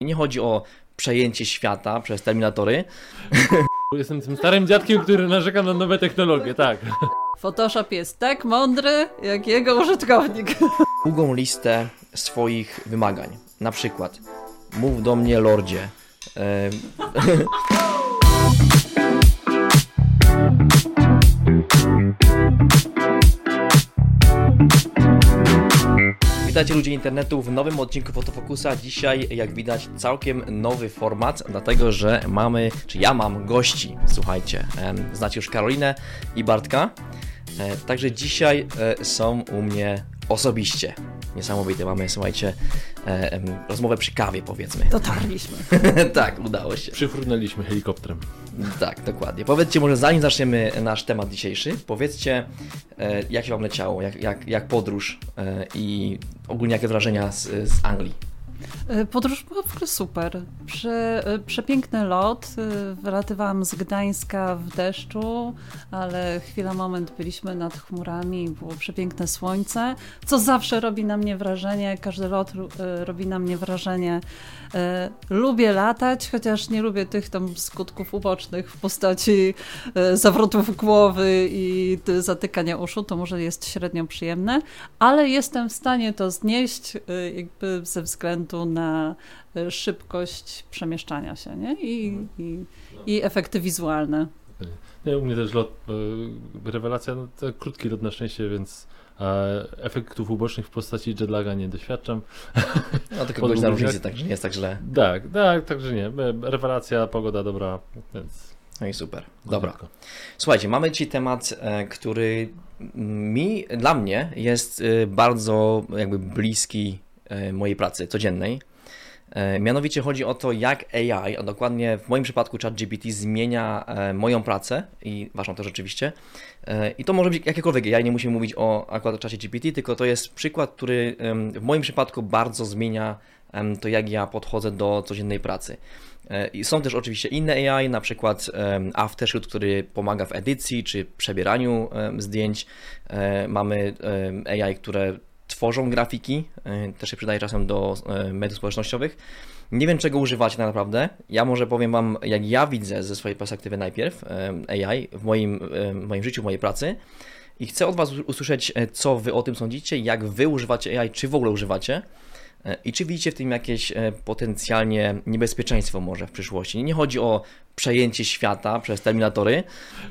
Nie chodzi o przejęcie świata przez terminatory. Jestem tym starym dziadkiem, który narzeka na nowe technologie, tak. Photoshop jest tak mądry, jak jego użytkownik. Długą listę swoich wymagań. Na przykład, mów do mnie, lordzie. Witajcie ludzie internetu w nowym odcinku Fotofokusa. Dzisiaj, jak widać, całkiem nowy format, dlatego że ja mam gości. Słuchajcie, znacie już Karolinę i Bartka, także dzisiaj są u mnie osobiście. Niesamowite, mamy, słuchajcie, rozmowę przy kawie, powiedzmy. Dotarliśmy. Tak, udało się. Przyfrunęliśmy helikopterem. Tak, dokładnie. Powiedzcie może, zanim zaczniemy nasz temat dzisiejszy, jak się wam leciało, jak podróż i ogólnie jakie wrażenia z Anglii? Podróż była w ogóle super. Przepiękny lot. Wylatywałam z Gdańska w deszczu, ale moment byliśmy nad chmurami, było przepiękne słońce, co zawsze robi na mnie wrażenie, każdy lot robi na mnie wrażenie. Lubię latać, chociaż nie lubię tych tam skutków ubocznych w postaci zawrotów głowy i zatykania uszu, to może jest średnio przyjemne, ale jestem w stanie to znieść jakby ze względu na szybkość przemieszczania się, nie? I efekty wizualne. Nie, u mnie też lot, rewelacja, no to krótki lot na szczęście, więc efektów ubocznych w postaci jetlaga nie doświadczam. No tylko godzina różnicy, także nie jest tak źle. Tak, także nie. Rewelacja, pogoda dobra, więc... No i super. Dobra. Słuchajcie, mamy dzisiaj temat, który dla mnie jest bardzo jakby bliski mojej pracy codziennej. Mianowicie chodzi o to, jak AI, a dokładnie w moim przypadku ChatGPT zmienia moją pracę i waszą też rzeczywiście. I to może być jakiekolwiek AI, nie musimy mówić akurat o ChatGPT, tylko to jest przykład, który w moim przypadku bardzo zmienia to, jak ja podchodzę do codziennej pracy. I są też oczywiście inne AI, na przykład Aftershoot, który pomaga w edycji czy przebieraniu zdjęć. Mamy AI, które tworzą grafiki, też się przydaje czasem do mediów społecznościowych. Nie wiem, czego używacie tak naprawdę. Ja może powiem wam, jak ja widzę ze swojej perspektywy najpierw AI w moim życiu, w mojej pracy i chcę od was usłyszeć, co wy o tym sądzicie, jak wy używacie AI, czy w ogóle używacie i czy widzicie w tym jakieś potencjalnie niebezpieczeństwo może w przyszłości. Nie chodzi o przejęcie świata przez terminatory,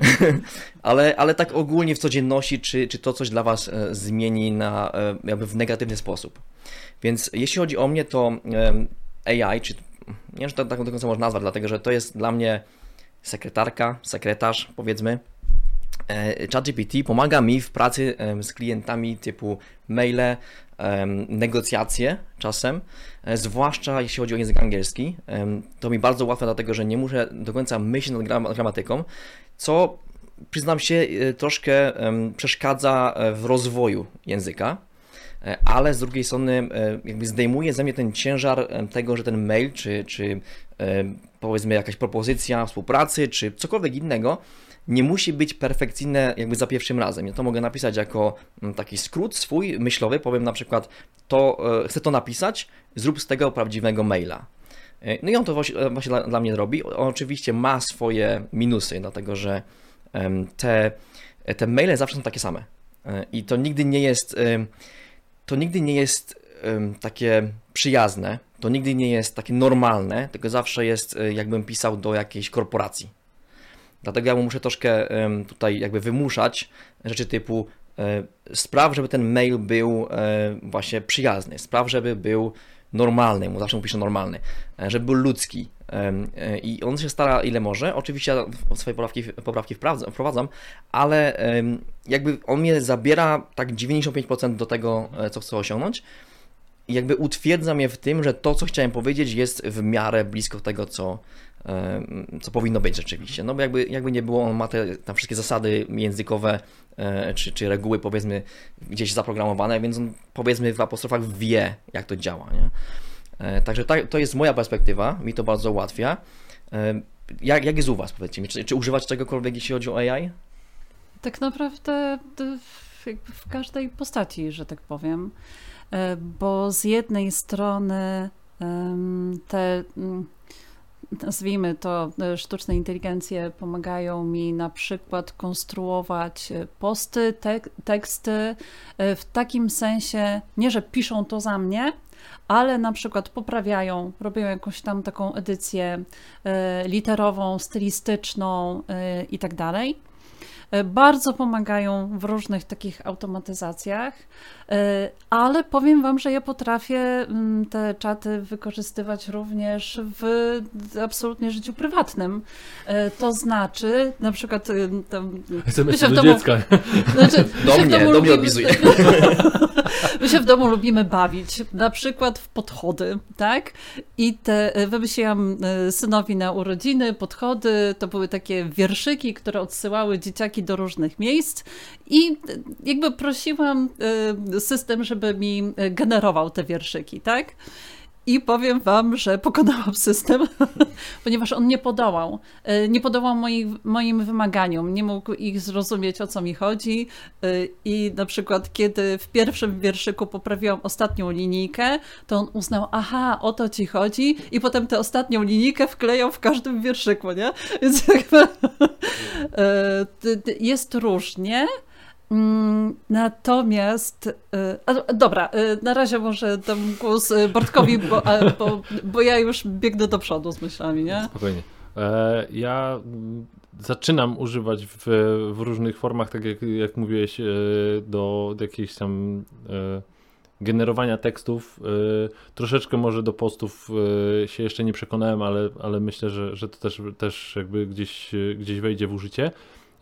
ale tak ogólnie w codzienności, czy to coś dla was zmieni jakby w negatywny sposób. Więc jeśli chodzi o mnie, to AI, czy nie wiem, czy to tak do końca można nazwać, dlatego że to jest dla mnie sekretarz, powiedzmy. ChatGPT pomaga mi w pracy z klientami typu maile, negocjacje czasem, zwłaszcza jeśli chodzi o język angielski. To mi bardzo łatwe, dlatego że nie muszę do końca myśleć nad gramatyką, co przyznam się troszkę przeszkadza w rozwoju języka, ale z drugiej strony jakby zdejmuje ze mnie ten ciężar tego, że ten mail, czy powiedzmy jakaś propozycja współpracy, czy cokolwiek innego, nie musi być perfekcyjne jakby za pierwszym razem. Ja to mogę napisać jako taki skrót swój myślowy, powiem na przykład, chcę to napisać, zrób z tego prawdziwego maila. No i on to właśnie dla mnie robi. On oczywiście ma swoje minusy, dlatego że te maile zawsze są takie same. I to nigdy nie jest takie przyjazne, to nigdy nie jest takie normalne, tylko zawsze jest jakbym pisał do jakiejś korporacji. Dlatego ja mu muszę troszkę tutaj jakby wymuszać rzeczy typu spraw, żeby ten mail był właśnie przyjazny, spraw, żeby był normalny, zawsze mu piszę normalny, żeby był ludzki i on się stara ile może, oczywiście ja swoje poprawki wprowadzam, ale jakby on mnie zabiera tak 95% do tego, co chcę osiągnąć i jakby utwierdza mnie w tym, że to, co chciałem powiedzieć, jest w miarę blisko tego, co powinno być rzeczywiście. No bo jakby nie było, on ma tam wszystkie zasady językowe czy reguły powiedzmy gdzieś zaprogramowane, więc on powiedzmy w apostrofach wie, jak to działa, nie? Także to jest moja perspektywa, mi to bardzo ułatwia. Jak jest u was, powiedzcie mi, czy używać czegokolwiek, jeśli chodzi o AI? Tak naprawdę jakby w każdej postaci, że tak powiem, bo z jednej strony te, nazwijmy to, sztuczne inteligencje pomagają mi na przykład konstruować posty, teksty w takim sensie, nie że piszą to za mnie, ale na przykład poprawiają, robią jakąś tam taką edycję literową, stylistyczną i tak dalej. Bardzo pomagają w różnych takich automatyzacjach, ale powiem wam, że ja potrafię te czaty wykorzystywać również w absolutnie życiu prywatnym. To znaczy, na przykład SMS do dziecka. Znaczy, do mnie odpisuje. My się w domu lubimy bawić, na przykład w podchody, tak? I wymyśliłam synowi na urodziny podchody, to były takie wierszyki, które odsyłały dzieciaki do różnych miejsc i jakby prosiłam system, żeby mi generował te wierszyki, tak? I powiem wam, że pokonałam system, ponieważ on nie podołał moim wymaganiom, nie mógł ich zrozumieć, o co mi chodzi i na przykład kiedy w pierwszym wierszyku poprawiłam ostatnią linijkę, to on uznał, aha, o to ci chodzi i potem tę ostatnią linijkę wklejał w każdym wierszyku, nie? Więc jakby jest różnie. Natomiast, dobra, na razie może dam głos Bartkowi, bo ja już biegnę do przodu z myślami, nie? Spokojnie. Ja zaczynam używać w różnych formach, tak jak mówiłeś, do jakichś tam generowania tekstów. Troszeczkę może do postów się jeszcze nie przekonałem, ale myślę, że to też jakby gdzieś wejdzie w użycie.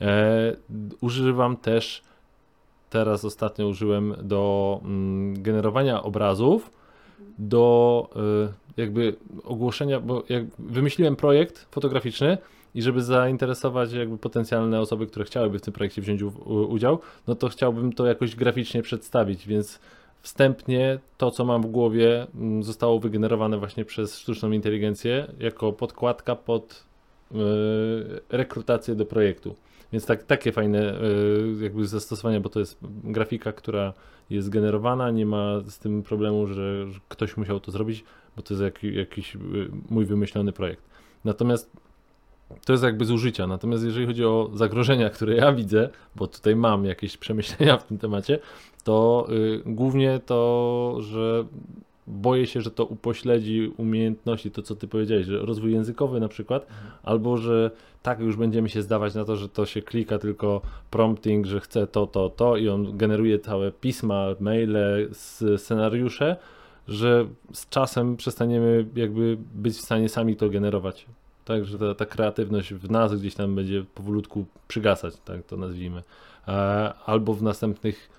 Używam też, teraz ostatnio użyłem do generowania obrazów, do jakby ogłoszenia, bo wymyśliłem projekt fotograficzny i żeby zainteresować jakby potencjalne osoby, które chciałyby w tym projekcie wziąć udział, no to chciałbym to jakoś graficznie przedstawić, więc wstępnie to, co mam w głowie, zostało wygenerowane właśnie przez sztuczną inteligencję jako podkładka pod rekrutację do projektu. Więc takie fajne jakby zastosowania, bo to jest grafika, która jest generowana, nie ma z tym problemu, że ktoś musiał to zrobić, bo to jest jakiś mój wymyślony projekt. Natomiast to jest jakby z użycia. Natomiast jeżeli chodzi o zagrożenia, które ja widzę, bo tutaj mam jakieś przemyślenia w tym temacie, to głównie to, że boję się, że to upośledzi umiejętności, to co ty powiedziałeś, że rozwój językowy na przykład, albo że tak już będziemy się zdawać na to, że to się klika tylko prompting, że chce to i on generuje całe pisma, maile, scenariusze, że z czasem przestaniemy jakby być w stanie sami to generować. Tak, że ta kreatywność w nas gdzieś tam będzie powolutku przygasać, tak to nazwijmy. Albo w następnych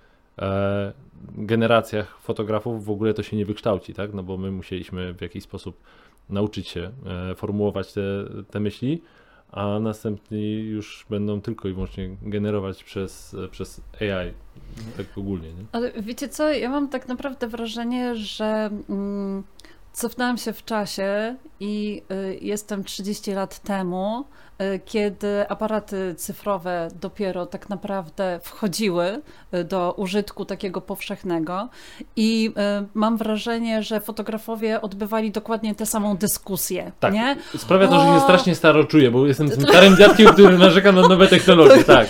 generacjach fotografów w ogóle to się nie wykształci, tak? No bo my musieliśmy w jakiś sposób nauczyć się formułować te myśli, a następni już będą tylko i wyłącznie generować przez AI, tak ogólnie. Nie? Ale wiecie co, ja mam tak naprawdę wrażenie, że cofnęłam się w czasie i jestem 30 lat temu, kiedy aparaty cyfrowe dopiero tak naprawdę wchodziły do użytku takiego powszechnego i mam wrażenie, że fotografowie odbywali dokładnie tę samą dyskusję. Tak, nie? sprawia to, że się strasznie staro czuję, bo jestem tym starym dziadkiem, który narzeka na nowe technologie, tak.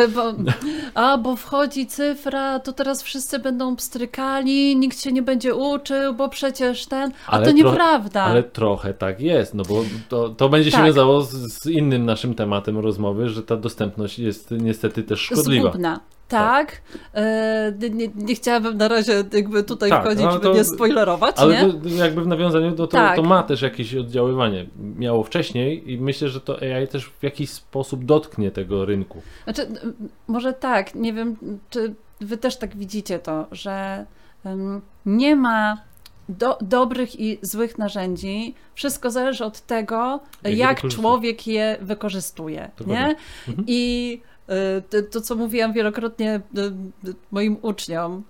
Bo wchodzi cyfra, to teraz wszyscy będą pstrykali, nikt się nie będzie uczył, bo przecież to nieprawda. Ale trochę tak jest, no bo to będzie się wiązało z innym naszym tematem rozmowy, że ta dostępność jest niestety też szkodliwa. Zgubna. Tak. Nie chciałabym na razie jakby tutaj wchodzić, żeby nie spoilerować, ale nie? To jakby w nawiązaniu to ma też jakieś oddziaływanie. Miało wcześniej i myślę, że to AI też w jakiś sposób dotknie tego rynku. Znaczy, może tak, nie wiem, czy wy też tak widzicie to, że nie ma dobrych i złych narzędzi. Wszystko zależy od tego, jak człowiek je wykorzystuje. Nie? I to, co mówiłam wielokrotnie moim uczniom,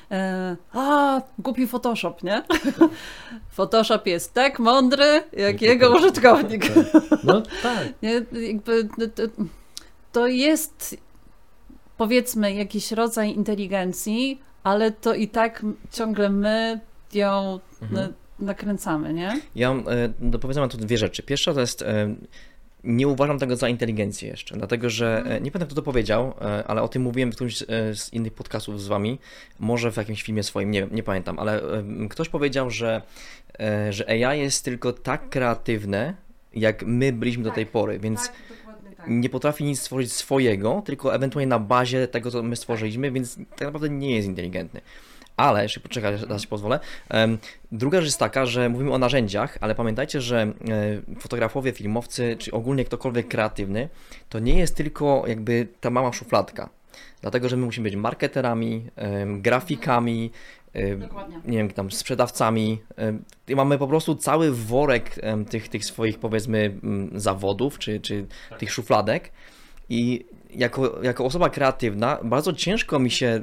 głupi Photoshop, nie? Photoshop jest tak mądry, jak jego użytkownik. No tak. Nie? Jakby, to jest, powiedzmy, jakiś rodzaj inteligencji, ale to i tak ciągle my ją nakręcamy, nie? Ja dopowiadam tu dwie rzeczy. Pierwsza to jest, nie uważam tego za inteligencję jeszcze, dlatego że, nie pamiętam kto to powiedział, ale o tym mówiłem w którymś z innych podcastów z wami, może w jakimś filmie swoim, nie pamiętam, ale ktoś powiedział, że AI jest tylko tak kreatywne, jak my byliśmy do tej pory, więc nie potrafi nic stworzyć swojego, tylko ewentualnie na bazie tego, co my stworzyliśmy, więc tak naprawdę nie jest inteligentny. Ale, jeszcze poczekaj, raz się pozwolę. Druga rzecz jest taka, że mówimy o narzędziach, ale pamiętajcie, że fotografowie, filmowcy, czy ogólnie ktokolwiek kreatywny, to nie jest tylko jakby ta mała szufladka. Dlatego, że my musimy być marketerami, grafikami, nie wiem, tam sprzedawcami. I mamy po prostu cały worek tych swoich, powiedzmy, zawodów, czy tych szufladek. I jako osoba kreatywna bardzo ciężko mi się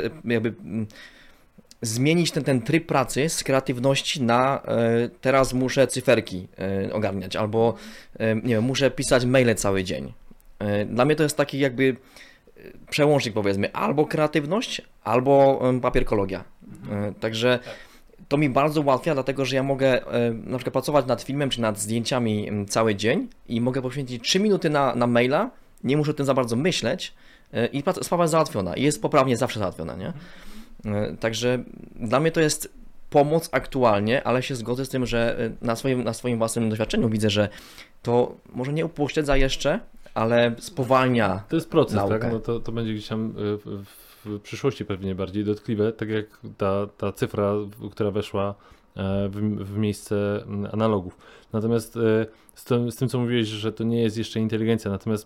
zmienić ten tryb pracy z kreatywności na teraz muszę cyferki ogarniać, albo nie wiem, muszę pisać maile cały dzień. Dla mnie to jest taki jakby przełącznik, powiedzmy, albo kreatywność, albo papierkologia. Także to mi bardzo ułatwia, dlatego że ja mogę na przykład pracować nad filmem czy nad zdjęciami cały dzień i mogę poświęcić 3 minuty na maila, nie muszę o tym za bardzo myśleć i sprawa jest załatwiona i jest poprawnie zawsze załatwiona, nie? Także dla mnie to jest pomoc aktualnie, ale się zgodzę z tym, że na swoim własnym doświadczeniu widzę, że to może nie upośledza jeszcze, ale spowalnia. To jest proces, naukę. tak? No to będzie gdzieś tam w przyszłości pewnie bardziej dotkliwe, tak jak ta cyfra, która weszła w miejsce analogów. Natomiast z tym, co mówiłeś, że to nie jest jeszcze inteligencja, natomiast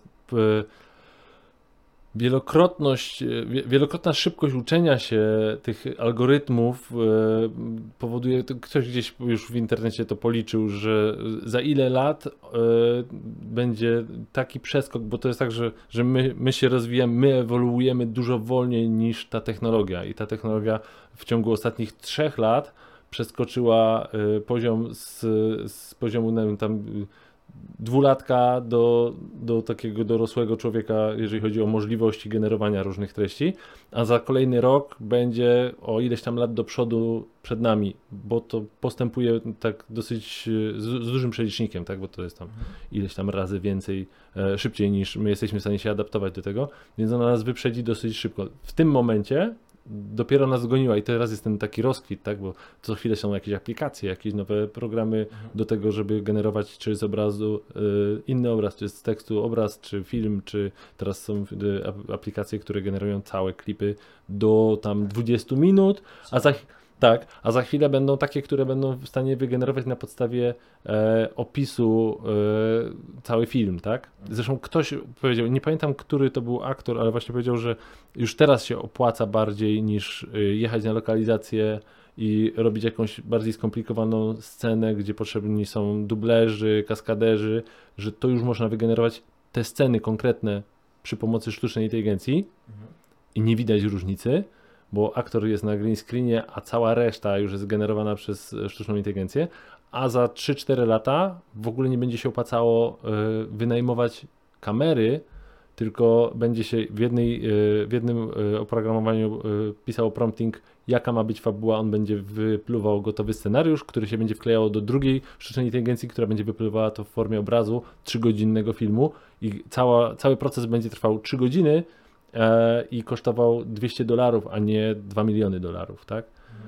wielokrotna szybkość uczenia się tych algorytmów powoduje, ktoś gdzieś już w internecie to policzył, że za ile lat będzie taki przeskok, bo to jest tak, że my się rozwijamy, my ewoluujemy dużo wolniej niż ta technologia i ta technologia w ciągu ostatnich 3 lat przeskoczyła poziom z poziomu, nie wiem, tam 2-latka do takiego dorosłego człowieka, jeżeli chodzi o możliwości generowania różnych treści, a za kolejny rok będzie o ileś tam lat do przodu przed nami, bo to postępuje tak dosyć z dużym przelicznikiem, tak, bo to jest tam ileś tam razy więcej, szybciej niż my jesteśmy w stanie się adaptować do tego, więc ona nas wyprzedzi dosyć szybko. W tym momencie dopiero nas goniła i teraz jest ten taki rozkwit, tak, bo co chwilę są jakieś aplikacje, jakieś nowe programy do tego, żeby generować czy z obrazu inny obraz, czy z tekstu obraz, czy film, czy teraz są aplikacje, które generują całe klipy do tam 20 minut, a za chwilę będą takie, które będą w stanie wygenerować na podstawie opisu cały film, tak? Zresztą ktoś powiedział, nie pamiętam, który to był aktor, ale właśnie powiedział, że już teraz się opłaca bardziej niż jechać na lokalizację i robić jakąś bardziej skomplikowaną scenę, gdzie potrzebni są dublerzy, kaskaderzy, że to już można wygenerować te sceny konkretne przy pomocy sztucznej inteligencji i nie widać różnicy, bo aktor jest na green screenie, a cała reszta już jest generowana przez sztuczną inteligencję, a za 3-4 lata w ogóle nie będzie się opłacało wynajmować kamery, tylko będzie się w jednym oprogramowaniu pisało prompting, jaka ma być fabuła, on będzie wypluwał gotowy scenariusz, który się będzie wklejało do drugiej sztucznej inteligencji, która będzie wypluwała to w formie obrazu 3-godzinnego filmu i cały proces będzie trwał 3 godziny, i kosztował $200, a nie $2 miliony, tak?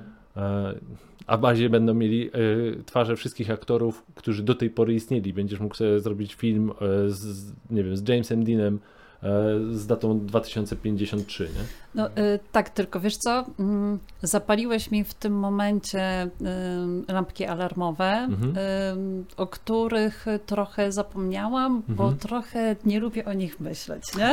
A w bazie będą mieli twarze wszystkich aktorów, którzy do tej pory istnieli. Będziesz mógł sobie zrobić film z Jamesem Deanem z datą 2053, nie? No tak, tylko wiesz co, zapaliłeś mi w tym momencie lampki alarmowe, o których trochę zapomniałam, bo trochę nie lubię o nich myśleć, nie?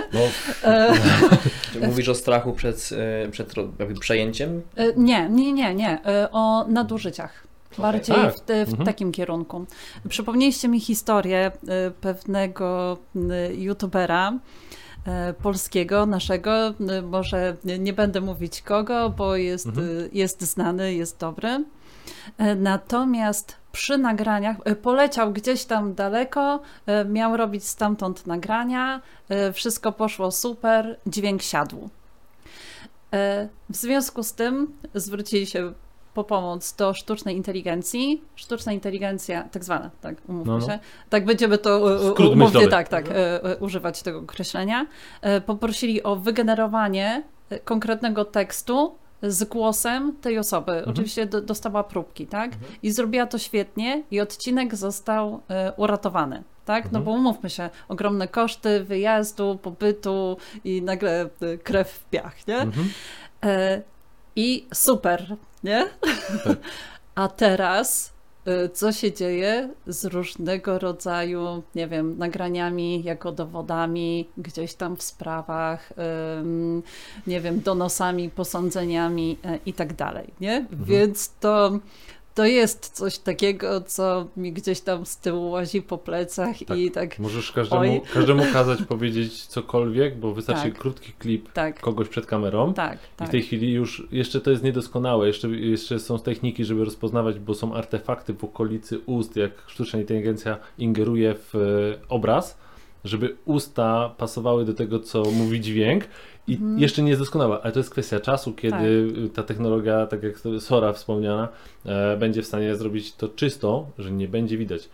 Mówisz o strachu przed przejęciem? Nie, o nadużyciach. Bardziej w takim kierunku. Przypomnieliście mi historię pewnego youtubera polskiego, naszego, może nie będę mówić kogo, bo jest znany, jest dobry. Natomiast przy nagraniach poleciał gdzieś tam daleko, miał robić stamtąd nagrania, wszystko poszło super, dźwięk siadł. W związku z tym zwrócili się po pomoc do sztucznej inteligencji. Sztuczna inteligencja, tak zwana, tak, umówmy się. Tak będziemy to używać tego określenia. Poprosili o wygenerowanie konkretnego tekstu z głosem tej osoby. Oczywiście dostała próbki, tak? I zrobiła to świetnie i odcinek został uratowany. Tak? No bo umówmy się, ogromne koszty wyjazdu, pobytu i nagle krew w piach, nie? I super, nie? Tak. A teraz co się dzieje z różnego rodzaju, nie wiem, nagraniami jako dowodami gdzieś tam w sprawach, nie wiem, donosami, posądzeniami i tak dalej, nie? Więc to jest coś takiego, co mi gdzieś tam z tyłu łazi po plecach tak. I tak... Możesz każdemu kazać powiedzieć cokolwiek, bo wystarczy krótki klip kogoś przed kamerą i w tej chwili już, jeszcze to jest niedoskonałe, jeszcze są techniki, żeby rozpoznawać, bo są artefakty w okolicy ust, jak sztuczna inteligencja ingeruje w obraz, żeby usta pasowały do tego, co mówi dźwięk. I jeszcze nie jest doskonała, ale to jest kwestia czasu, kiedy ta technologia, tak jak Sora wspomniana, będzie w stanie zrobić to czysto, że nie będzie widać.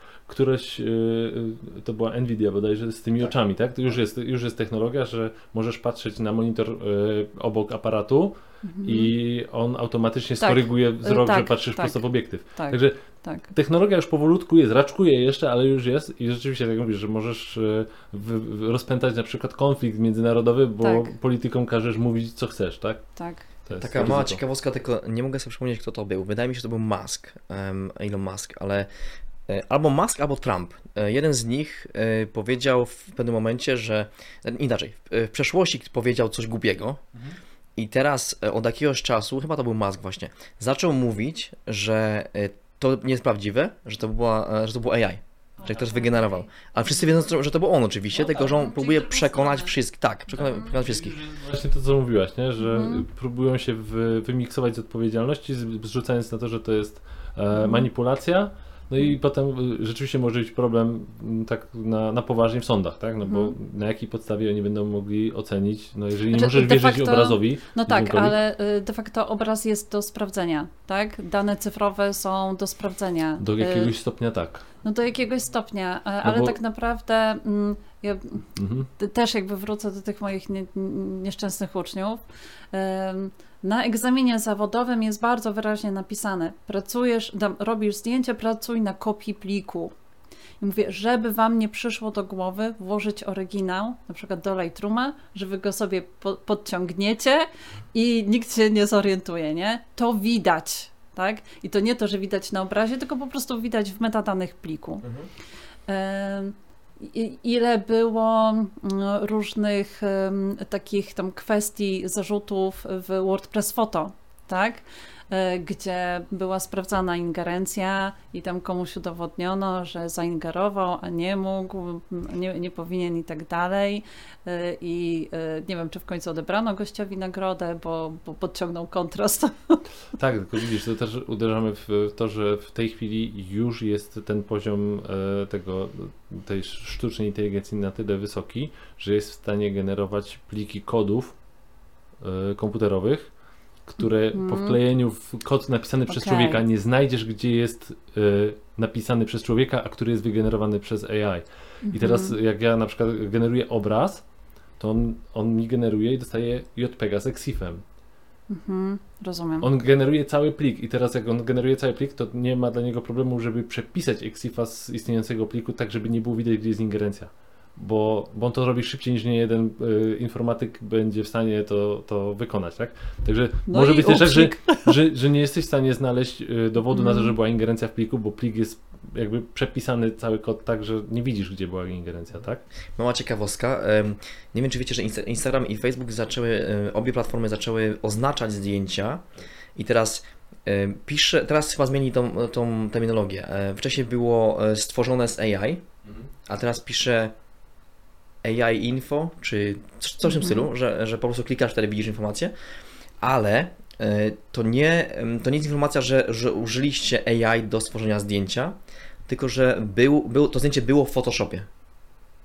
To była Nvidia bodajże z tymi oczami, tak? To już jest technologia, że możesz patrzeć na monitor obok aparatu i on automatycznie skoryguje wzrok, że patrzysz prosto w obiektyw. Także technologia już powolutku jest, raczkuje jeszcze, ale już jest i rzeczywiście, tak jak mówisz, że możesz rozpętać na przykład konflikt międzynarodowy, bo politykom każesz mówić, co chcesz, tak? Tak. Taka mała ciekawostka, tylko nie mogę sobie przypomnieć, kto to był. Wydaje mi się, że to był Elon Musk, ale albo Musk, albo Trump. Jeden z nich powiedział w pewnym momencie, że inaczej, w przeszłości powiedział coś głupiego i teraz od jakiegoś czasu, chyba to był Musk właśnie, zaczął mówić, że to nie jest prawdziwe, że to był AI, że ktoś wygenerował. Ale wszyscy wiedzą, że to był on oczywiście, tylko że on próbuje przekonać wszystkich. Tak, przekonać wszystkich. Właśnie to, co mówiłaś, nie? Że próbują się wymiksować z odpowiedzialności, zrzucając na to, że to jest manipulacja. No i potem rzeczywiście może być problem tak na poważnie w sądach, tak? No bo na jakiej podstawie oni będą mogli ocenić, no jeżeli nie możesz wierzyć obrazowi. No tak, ale de facto obraz jest do sprawdzenia, tak? Dane cyfrowe są do sprawdzenia. Do jakiegoś stopnia tak. No do jakiegoś stopnia, ale tak naprawdę ja też jakby wrócę do tych moich nieszczęsnych uczniów. Na egzaminie zawodowym jest bardzo wyraźnie napisane, robisz zdjęcie, pracuj na kopii pliku. I mówię, żeby wam nie przyszło do głowy włożyć oryginał, na przykład do Lightrooma, że wy go sobie podciągniecie i nikt się nie zorientuje, nie? To widać, tak? I to nie to, że widać na obrazie, tylko po prostu widać w metadanych pliku. Ile było różnych takich tam kwestii, zarzutów w WordPress Photo, tak? Gdzie była sprawdzana ingerencja i tam komuś udowodniono, że zaingerował, a nie mógł, nie powinien i tak dalej. I nie wiem, czy w końcu odebrano gościowi nagrodę, bo podciągnął kontrast. Tak, tylko widzisz, to też uderzamy w to, że w tej chwili już jest ten poziom tej sztucznej inteligencji na tyle wysoki, że jest w stanie generować pliki kodów komputerowych, które po wklejeniu w kod napisany przez człowieka nie znajdziesz, gdzie jest napisany przez człowieka, a który jest wygenerowany przez AI. I teraz jak ja na przykład generuję obraz, to on mi generuje i dostaje JPEGa z EXIF-em. Rozumiem. On generuje cały plik i teraz jak on generuje cały plik, to nie ma dla niego problemu, żeby przepisać EXIF-a z istniejącego pliku, tak żeby nie było widać, gdzie jest ingerencja. Bo on to robi szybciej niż niejeden informatyk będzie w stanie to wykonać, tak? Także może być też tak, że nie jesteś w stanie znaleźć dowodu na to, że była ingerencja w pliku, bo plik jest jakby przepisany cały kod tak, że nie widzisz, gdzie była ingerencja, tak? Mała ciekawostka. Nie wiem, czy wiecie, że Instagram i Facebook obie platformy zaczęły oznaczać zdjęcia i teraz teraz chyba zmieni tą terminologię. Wcześniej było stworzone z AI, a teraz pisze AI info, czy coś w tym stylu, że po prostu klikasz, wtedy widzisz informację, ale to nie jest informacja, że użyliście AI do stworzenia zdjęcia, tylko że to zdjęcie było w Photoshopie.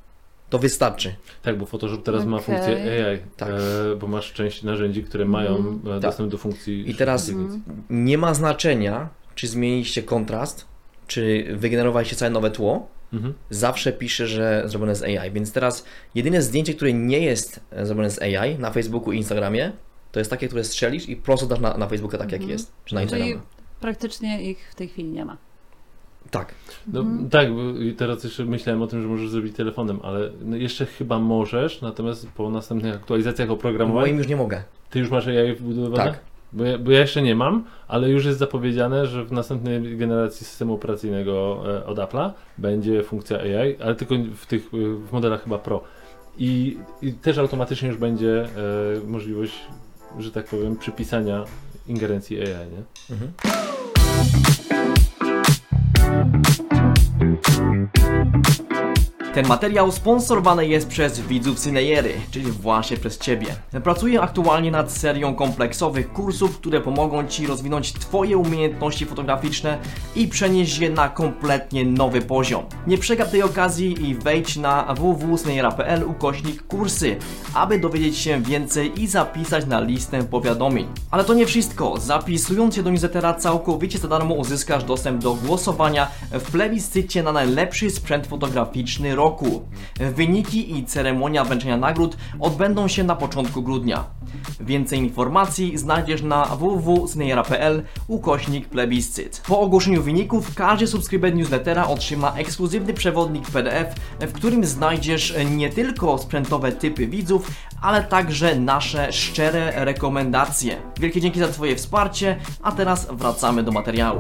to wystarczy. Tak, bo Photoshop teraz ma funkcję AI, tak. Bo masz część narzędzi, które mają dostęp do funkcji. I teraz nie ma znaczenia, czy zmieniliście kontrast, czy wygenerowaliście całe nowe tło, zawsze pisze, że zrobione z AI, więc teraz jedyne zdjęcie, które nie jest zrobione z AI na Facebooku i Instagramie, to jest takie, które strzelisz i prosto dasz na Facebooka tak jak jest, czy na Instagramie. Czyli praktycznie ich w tej chwili nie ma. Tak. No, tak, bo teraz jeszcze myślałem o tym, że możesz zrobić telefonem, ale jeszcze chyba możesz, natomiast po następnych aktualizacjach oprogramowania... Moim już nie mogę. Ty już masz AI wbudowane? Tak. Bo ja jeszcze nie mam, ale już jest zapowiedziane, że w następnej generacji systemu operacyjnego od Apple'a będzie funkcja AI, ale tylko w modelach chyba Pro. I też automatycznie już będzie możliwość, że tak powiem, przypisania ingerencji AI, nie? Ten materiał sponsorowany jest przez widzów Cineyery, czyli właśnie przez Ciebie. Pracuję aktualnie nad serią kompleksowych kursów, które pomogą Ci rozwinąć Twoje umiejętności fotograficzne i przenieść je na kompletnie nowy poziom. Nie przegap tej okazji i wejdź na www.cineyera.pl/kursy, aby dowiedzieć się więcej i zapisać na listę powiadomień. Ale to nie wszystko. Zapisując się do newslettera całkowicie za darmo uzyskasz dostęp do głosowania w plebiscycie na najlepszy sprzęt fotograficzny roku. Wyniki i ceremonia wręczenia nagród odbędą się na początku grudnia. Więcej informacji znajdziesz na www.cineyera.pl/plebiscyt. Po ogłoszeniu wyników każdy subskrybent newslettera otrzyma ekskluzywny przewodnik PDF, w którym znajdziesz nie tylko sprzętowe typy widzów, ale także nasze szczere rekomendacje. Wielkie dzięki za Twoje wsparcie, a teraz wracamy do materiału.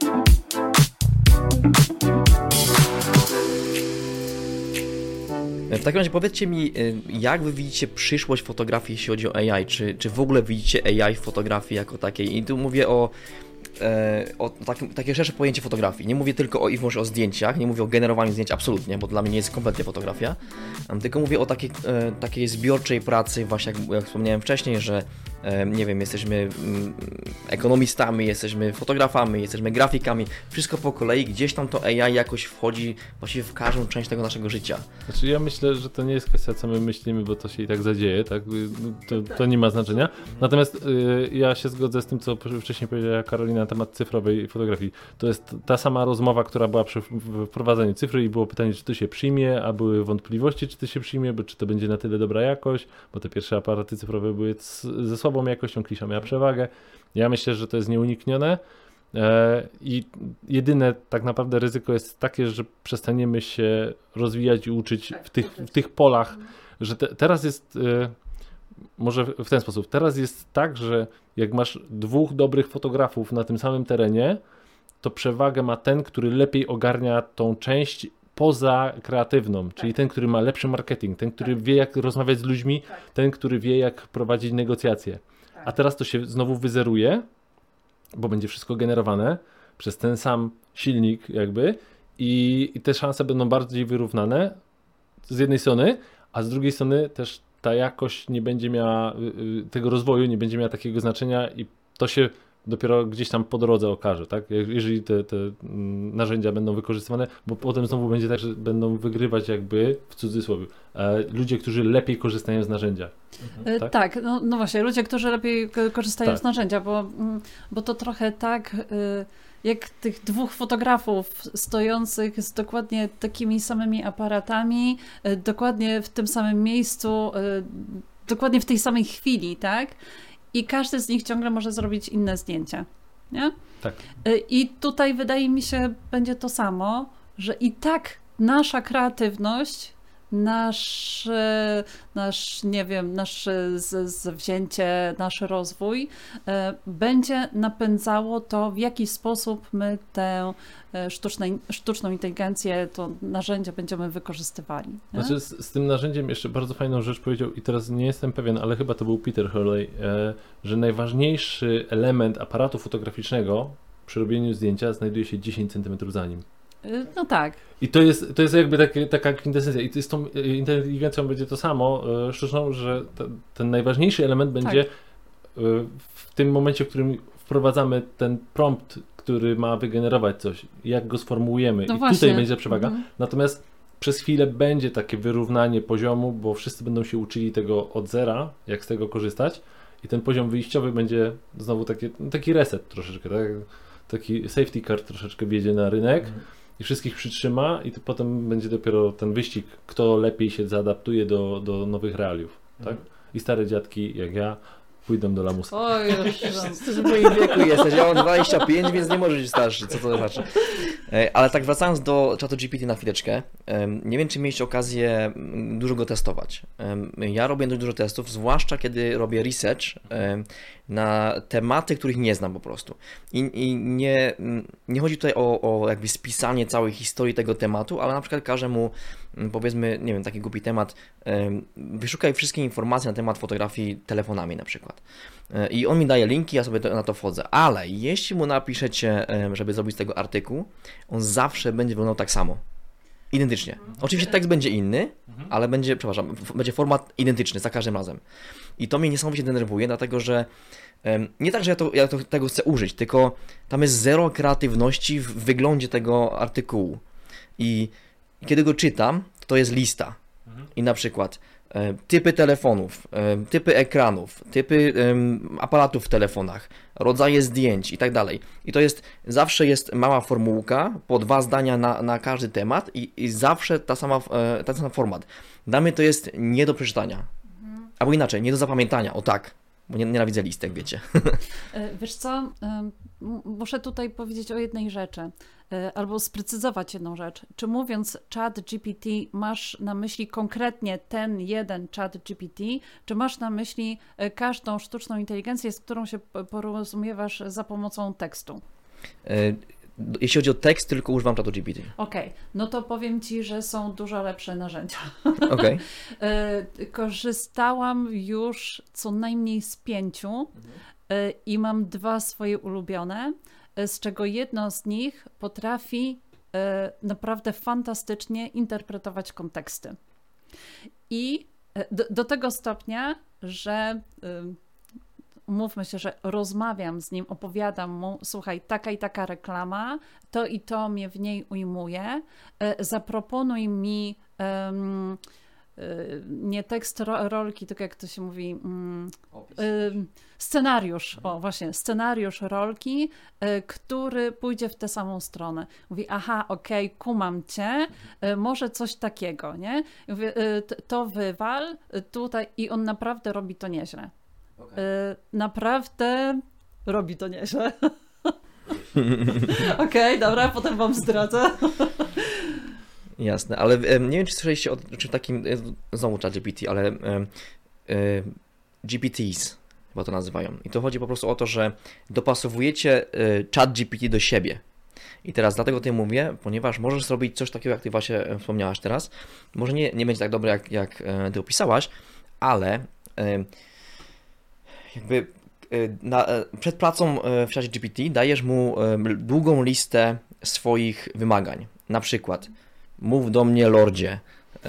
W takim razie powiedzcie mi, jak Wy widzicie przyszłość fotografii, jeśli chodzi o AI? Czy w ogóle widzicie AI w fotografii jako takiej? I tu mówię o takie szersze pojęcie fotografii. Nie mówię tylko o wyłącznie o zdjęciach, nie mówię o generowaniu zdjęć absolutnie, bo dla mnie nie jest kompletnie fotografia, tylko mówię o takiej zbiorczej pracy, właśnie jak wspomniałem wcześniej, że nie wiem, jesteśmy ekonomistami, jesteśmy fotografami, jesteśmy grafikami, wszystko po kolei, gdzieś tam to AI jakoś wchodzi właściwie w każdą część tego naszego życia. Znaczy ja myślę, że to nie jest kwestia, co my myślimy, bo to się i tak zadzieje, tak? To nie ma znaczenia. Natomiast ja się zgodzę z tym, co wcześniej powiedziała Karolina na temat cyfrowej fotografii. To jest ta sama rozmowa, która była przy wprowadzaniu cyfry i było pytanie, czy to się przyjmie, a były wątpliwości, czy to się przyjmie, bo czy to będzie na tyle dobra jakość, bo te pierwsze aparaty cyfrowe były ze słabą jakością, klisza miała przewagę. Ja myślę, że to jest nieuniknione i jedyne tak naprawdę ryzyko jest takie, że przestaniemy się rozwijać i uczyć w tych polach, że teraz jest może w ten sposób, teraz jest tak, że jak masz dwóch dobrych fotografów na tym samym terenie, to przewagę ma ten, który lepiej ogarnia tą część poza kreatywną, czyli ten, który ma lepszy marketing, ten, który wie, jak rozmawiać z ludźmi, ten, który wie, jak prowadzić negocjacje. A teraz to się znowu wyzeruje, bo będzie wszystko generowane przez ten sam silnik jakby i te szanse będą bardziej wyrównane z jednej strony, a z drugiej strony też ta jakość nie będzie miała tego rozwoju, nie będzie miała takiego znaczenia i to się dopiero gdzieś tam po drodze okaże, tak? Jeżeli te narzędzia będą wykorzystywane, bo potem znowu będzie tak, że będą wygrywać jakby w cudzysłowie ludzie, którzy lepiej korzystają z narzędzia. Tak, no właśnie, ludzie, którzy lepiej korzystają z narzędzia, bo to trochę tak jak tych dwóch fotografów stojących z dokładnie takimi samymi aparatami, dokładnie w tym samym miejscu, dokładnie w tej samej chwili, tak? I każdy z nich ciągle może zrobić inne zdjęcia, nie? Tak. I tutaj wydaje mi się, będzie to samo, że i tak nasza kreatywność, nasze zawzięcie, nasz rozwój będzie napędzało to, w jaki sposób my tę sztuczną inteligencję, to narzędzie będziemy wykorzystywali. Nie? Znaczy z tym narzędziem jeszcze bardzo fajną rzecz powiedział i teraz nie jestem pewien, ale chyba to był Peter Hurley, że najważniejszy element aparatu fotograficznego przy robieniu zdjęcia znajduje się 10 cm za nim. No tak. I to jest jakby taka kwintesencja. I z tą inteligencją będzie to samo sztuczną, że ten najważniejszy element będzie w tym momencie, w którym wprowadzamy ten prompt, który ma wygenerować coś, jak go sformułujemy. No i właśnie. tutaj będzie przewaga. Natomiast przez chwilę będzie takie wyrównanie poziomu, bo wszyscy będą się uczyli tego od zera, jak z tego korzystać i ten poziom wyjściowy będzie znowu taki reset troszeczkę, tak? Taki safety car troszeczkę wjedzie na rynek i wszystkich przytrzyma i to potem będzie dopiero ten wyścig, kto lepiej się zaadaptuje do nowych realiów, tak? I stare dziadki jak ja pójdą do lamusa. Oj, Ty w moim wieku jesteś, ja mam 25, więc nie możesz być starszy, co to znaczy. Ale tak wracając do ChatGPT na chwileczkę, nie wiem, czy mieliście okazję dużo go testować. Ja robię dość dużo testów, zwłaszcza kiedy robię research na tematy, których nie znam po prostu. I nie chodzi tutaj o jakby spisanie całej historii tego tematu, ale na przykład każę mu, powiedzmy, nie wiem, taki głupi temat, wyszukaj wszystkie informacje na temat fotografii telefonami na przykład. I on mi daje linki, ja sobie na to wchodzę, ale jeśli mu napiszecie, żeby zrobić z tego artykuł, on zawsze będzie wyglądał tak samo. Identycznie. Oczywiście tekst będzie inny, ale będzie format identyczny za każdym razem. I to mnie niesamowicie denerwuje, dlatego że nie tak, że ja tego chcę użyć, tylko tam jest zero kreatywności w wyglądzie tego artykułu. I kiedy go czytam, to jest lista. I na przykład typy telefonów, typy ekranów, typy aparatów w telefonach, rodzaje zdjęć i tak dalej. I to zawsze jest mała formułka, po 2 zdania na każdy temat i zawsze ten sam format. Dla mnie to jest nie do przeczytania. Albo inaczej, nie do zapamiętania, o tak. Bo nienawidzę listek, wiecie. Wiesz co, muszę tutaj powiedzieć o jednej rzeczy, albo sprecyzować jedną rzecz. Czy mówiąc ChatGPT masz na myśli konkretnie ten jeden ChatGPT, czy masz na myśli każdą sztuczną inteligencję, z którą się porozumiewasz za pomocą tekstu? Jeśli chodzi o tekst, tylko używam ChatGPT. Okej, no to powiem Ci, że są dużo lepsze narzędzia. Okay. Korzystałam już co najmniej z 5 i mam 2 swoje ulubione, z czego jedno z nich potrafi naprawdę fantastycznie interpretować konteksty. I do tego stopnia, że umówmy się, że rozmawiam z nim, opowiadam mu, słuchaj, taka i taka reklama, to i to mnie w niej ujmuje, zaproponuj mi nie tekst rolki, tylko jak to się mówi, scenariusz, o właśnie, scenariusz rolki, który pójdzie w tę samą stronę. Mówi, aha, okej, kumam cię, może coś takiego, nie? Mówię, to wywal tutaj i on naprawdę robi to nieźle. Naprawdę robi to nieźle. Okej, dobra, potem wam zdradzę. Jasne, ale nie wiem, czy słyszeliście o czym takim, znowu ChatGPT, ale GPTs chyba to nazywają. I to chodzi po prostu o to, że dopasowujecie ChatGPT do siebie. I teraz dlatego tutaj mówię, ponieważ możesz zrobić coś takiego, jak ty właśnie wspomniałaś teraz. Może nie będzie tak dobre, jak ty opisałaś, ale jakby przed pracą w ChatGPT dajesz mu długą listę swoich wymagań. Na przykład mów do mnie, lordzie.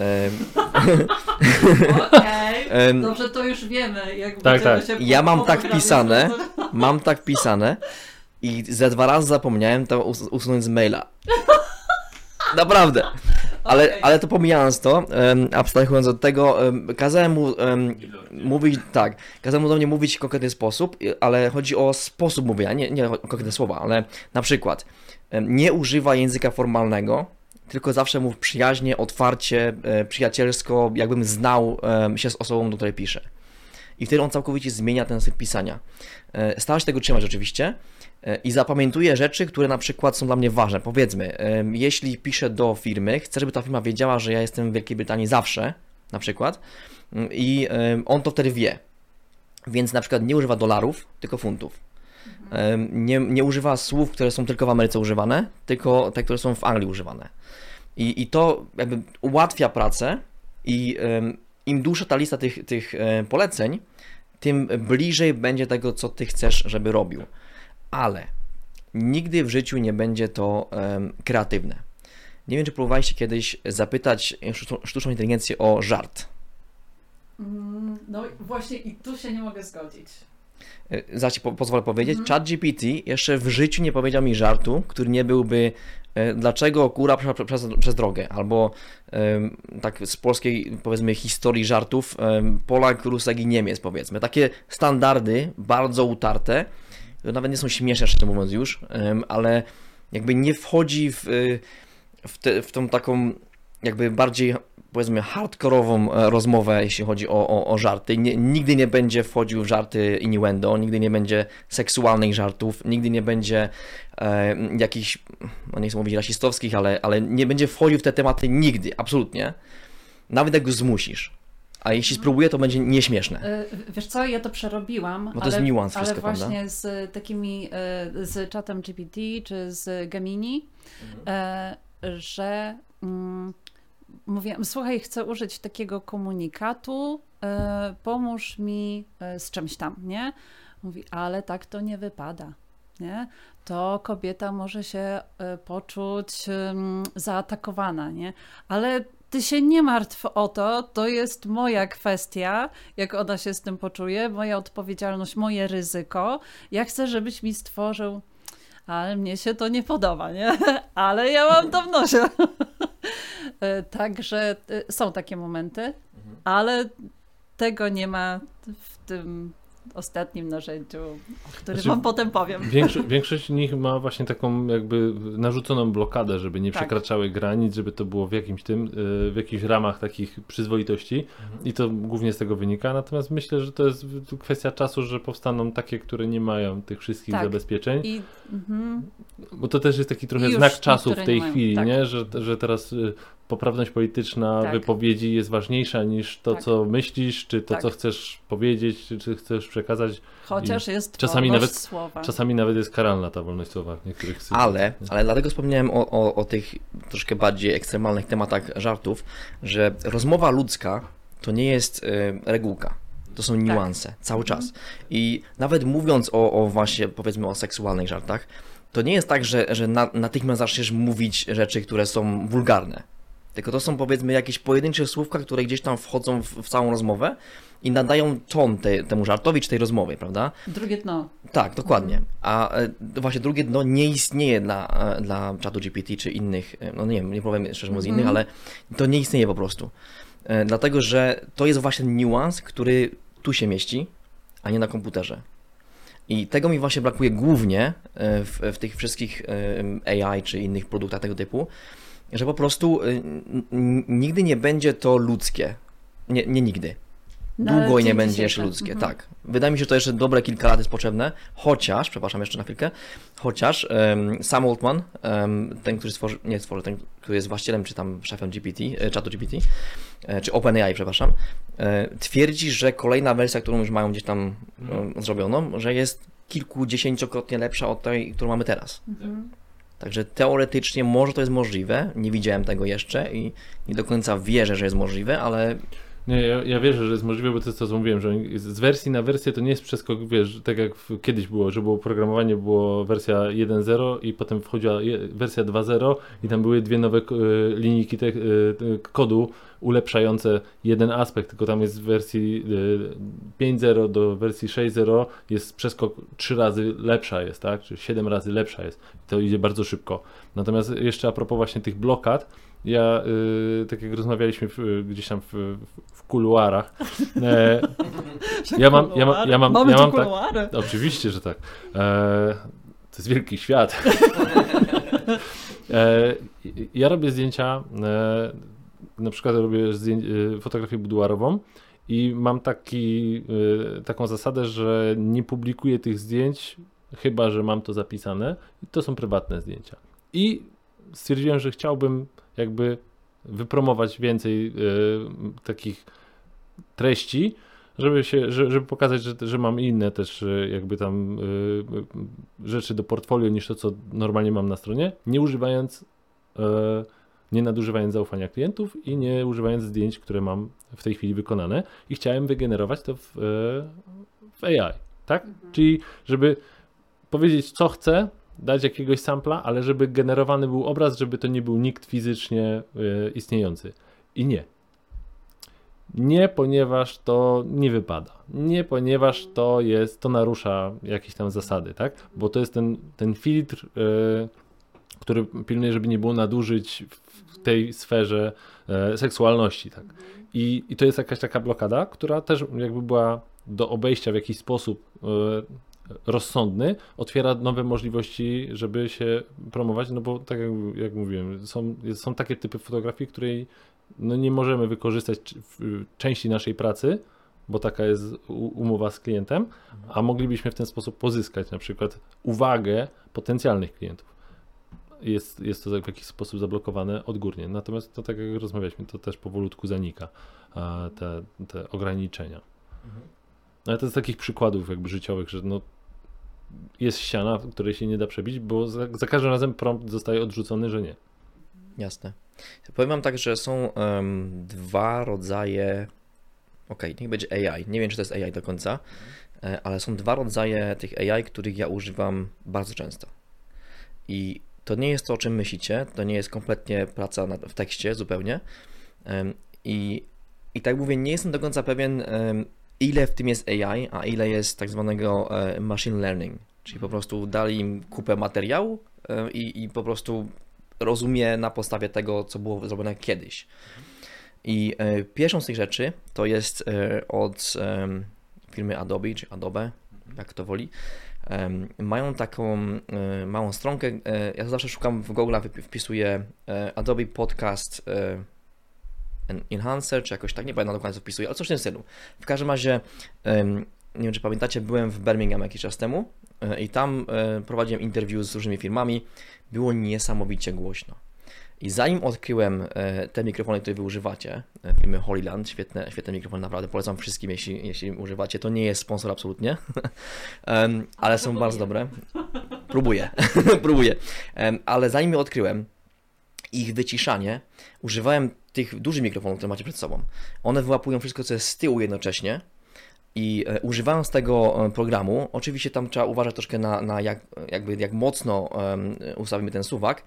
Okej, dobrze, to już wiemy. Jak tak. się ja mam tak pisane i ze 2 razy zapomniałem to usunąć z maila. Naprawdę. Ale to pomijając to, abstrahując od tego, kazałem mu mówić, tak, kazałem mu do mnie mówić w konkretny sposób, ale chodzi o sposób mówienia, nie o konkretne słowa, ale na przykład nie używa języka formalnego, tylko zawsze mów przyjaźnie, otwarcie, przyjacielsko, jakbym znał się z osobą, do której piszę. I wtedy on całkowicie zmienia ten styl pisania. Staram się tego trzymać oczywiście i zapamiętuję rzeczy, które na przykład są dla mnie ważne. Powiedzmy, jeśli piszę do firmy, chcę, żeby ta firma wiedziała, że ja jestem w Wielkiej Brytanii zawsze, na przykład, i on to wtedy wie. Więc na przykład nie używa dolarów, tylko funtów. Nie używa słów, które są tylko w Ameryce używane, tylko te, które są w Anglii używane. I to jakby ułatwia pracę i im dłuższa ta lista tych poleceń, tym bliżej będzie tego, co ty chcesz, żeby robił. Ale nigdy w życiu nie będzie to kreatywne. Nie wiem, czy próbowaliście kiedyś zapytać sztuczną inteligencję o żart. No właśnie i tu się nie mogę zgodzić. Zaraz ci pozwolę powiedzieć. ChatGPT jeszcze w życiu nie powiedział mi żartu, który nie byłby dlaczego kura przez drogę, albo tak z polskiej, powiedzmy, historii żartów, Polak, Rusek i Niemiec, powiedzmy. Takie standardy, bardzo utarte, nawet nie są śmieszne, szczerze mówiąc już, ale jakby nie wchodzi w tą taką jakby bardziej, powiedzmy, hardkorową rozmowę, jeśli chodzi o żarty. Nigdy nie będzie wchodził w żarty innuendo, nigdy nie będzie seksualnych żartów, nigdy nie będzie jakichś, no nie chcę mówić rasistowskich, ale nie będzie wchodził w te tematy nigdy, absolutnie. Nawet jak go zmusisz. A jeśli spróbuję, to będzie nieśmieszne. Wiesz co, ja to przerobiłam, no to jest niuans wszystko, ale właśnie prawda? z takimi, z czatem GPT czy z Gemini, że mówię, słuchaj, chcę użyć takiego komunikatu, pomóż mi z czymś tam, nie? Mówi, ale tak to nie wypada, nie? To kobieta może się poczuć zaatakowana, nie? Ale ty się nie martw o to, to jest moja kwestia, jak ona się z tym poczuje, moja odpowiedzialność, moje ryzyko. Ja chcę, żebyś mi stworzył, ale mnie się to nie podoba, nie? Ale ja mam to w nosie. Także są takie momenty, ale tego nie ma w tym ostatnim narzędziu, o którym wam potem powiem. Większość z nich ma właśnie taką jakby narzuconą blokadę, żeby nie przekraczały granic, żeby to było w jakichś ramach takich przyzwoitości i to głównie z tego wynika. Natomiast myślę, że to jest kwestia czasu, że powstaną takie, które nie mają tych wszystkich zabezpieczeń. Bo to też jest taki trochę znak czasu w tej chwili, nie? Że teraz poprawność polityczna wypowiedzi jest ważniejsza niż to, co myślisz, czy to, co chcesz powiedzieć, czy chcesz przekazać. Chociaż jest czasami wolność słowa. Czasami nawet jest karalna ta wolność słowa w niektórych sytuacjach. Ale dlatego wspomniałem o tych troszkę bardziej ekstremalnych tematach żartów, że rozmowa ludzka to nie jest regułka. To są niuanse cały czas. I nawet mówiąc o właśnie, powiedzmy, o seksualnych żartach, to nie jest tak, że natychmiast zaczniesz mówić rzeczy, które są wulgarne. Tylko to są, powiedzmy, jakieś pojedyncze słówka, które gdzieś tam wchodzą w całą rozmowę i nadają ton temu żartowi czy tej rozmowie, prawda? Drugie dno. Tak, dokładnie. A właśnie drugie dno nie istnieje dla czatu GPT czy innych, no nie powiem szczerze mówiąc innych, ale to nie istnieje po prostu. Dlatego, że to jest właśnie niuans, który tu się mieści, a nie na komputerze. I tego mi właśnie brakuje głównie w tych wszystkich AI czy innych produktach tego typu, że po prostu nigdy nie będzie to ludzkie. Nie nigdy. Długo nie będzie jeszcze ludzkie, tak. Wydaje mi się, że to jeszcze dobre kilka lat jest potrzebne, chociaż, przepraszam jeszcze na chwilkę, Sam Altman, ten, ten, który jest właścicielem czy tam szefem czatu GPT, czy OpenAI, przepraszam, twierdzi, że kolejna wersja, którą już mają gdzieś tam zrobioną, że jest kilkudziesięciokrotnie lepsza od tej, którą mamy teraz. Także teoretycznie może to jest możliwe, nie widziałem tego jeszcze i nie do końca wierzę, że jest możliwe, ale... Nie, ja wierzę, że jest możliwe, bo to jest to, co mówiłem, że z wersji na wersję to nie jest przeskok, wiesz, tak jak kiedyś było, że było programowanie, było wersja 1.0 i potem wchodziła wersja 2.0 i tam były dwie nowe linijki kodu ulepszające jeden aspekt, tylko tam jest z wersji 5.0 do wersji 6.0 jest przeskok 3 razy lepsza jest, tak, czy 7 razy lepsza jest. To idzie bardzo szybko. Natomiast jeszcze a propos właśnie tych blokad, ja, tak jak rozmawialiśmy gdzieś tam w kuluarach, ja mam tak, oczywiście, że tak, to jest wielki świat. Ja robię zdjęcia, na przykład robię fotografię buduarową i mam taką zasadę, że nie publikuję tych zdjęć, chyba że mam to zapisane. To są prywatne zdjęcia. I stwierdziłem, że chciałbym jakby wypromować więcej takich treści, żeby pokazać, że mam inne też jakby tam rzeczy do portfolio niż to, co normalnie mam na stronie, nie nadużywając zaufania klientów i nie używając zdjęć, które mam w tej chwili wykonane i chciałem wygenerować to w AI, tak? Czyli żeby powiedzieć, co chcę, dać jakiegoś sampla, ale żeby generowany był obraz, żeby to nie był nikt fizycznie istniejący. I nie. Nie, ponieważ to nie wypada. Nie, ponieważ to narusza jakieś tam zasady, tak? Bo to jest ten filtr który pilnuje, żeby nie było nadużyć w tej sferze seksualności. Tak. I to jest jakaś taka blokada, która też jakby była do obejścia w jakiś sposób rozsądny, otwiera nowe możliwości, żeby się promować, no bo tak jak mówiłem, są takie typy fotografii, której no nie możemy wykorzystać w części naszej pracy, bo taka jest umowa z klientem, a moglibyśmy w ten sposób pozyskać na przykład uwagę potencjalnych klientów. Jest to w jakiś sposób zablokowane odgórnie. Natomiast to tak jak rozmawialiśmy, to też powolutku zanika, te ograniczenia. Ale to z takich przykładów jakby życiowych, że no jest ściana, której się nie da przebić, bo za każdym razem prompt zostaje odrzucony, że nie. Jasne. Powiem wam tak, że są dwa rodzaje, niech będzie AI, nie wiem czy to jest AI do końca, ale są dwa rodzaje tych AI, których ja używam bardzo często. I to nie jest to, o czym myślicie, to nie jest kompletnie praca w tekście zupełnie. I tak mówię, nie jestem do końca pewien, ile w tym jest AI, a ile jest tak zwanego machine learning, czyli po prostu dali im kupę materiału i po prostu rozumie na podstawie tego, co było zrobione kiedyś. I pierwszą z tych rzeczy to jest od firmy Adobe, czy Adobe, jak to woli. Mają taką małą stronkę, ja zawsze szukam w Google, wpisuję Adobe Podcast Enhancer, czy jakoś tak, nie pamiętam dokładnie co wpisuję, ale coś w tym stylu. W każdym razie, nie wiem czy pamiętacie, byłem w Birmingham jakiś czas temu i tam prowadziłem interview z różnymi firmami, było niesamowicie głośno. I zanim odkryłem te mikrofony, które wy używacie, firmy Holyland, świetne mikrofony, naprawdę polecam wszystkim, jeśli używacie, to nie jest sponsor absolutnie, ale są bardzo dobre. Próbuję, ale zanim je odkryłem, ich wyciszanie, używałem tych dużych mikrofonów, które macie przed sobą. One wyłapują wszystko, co jest z tyłu jednocześnie i używając tego programu, oczywiście tam trzeba uważać troszkę na jak mocno ustawimy ten suwak,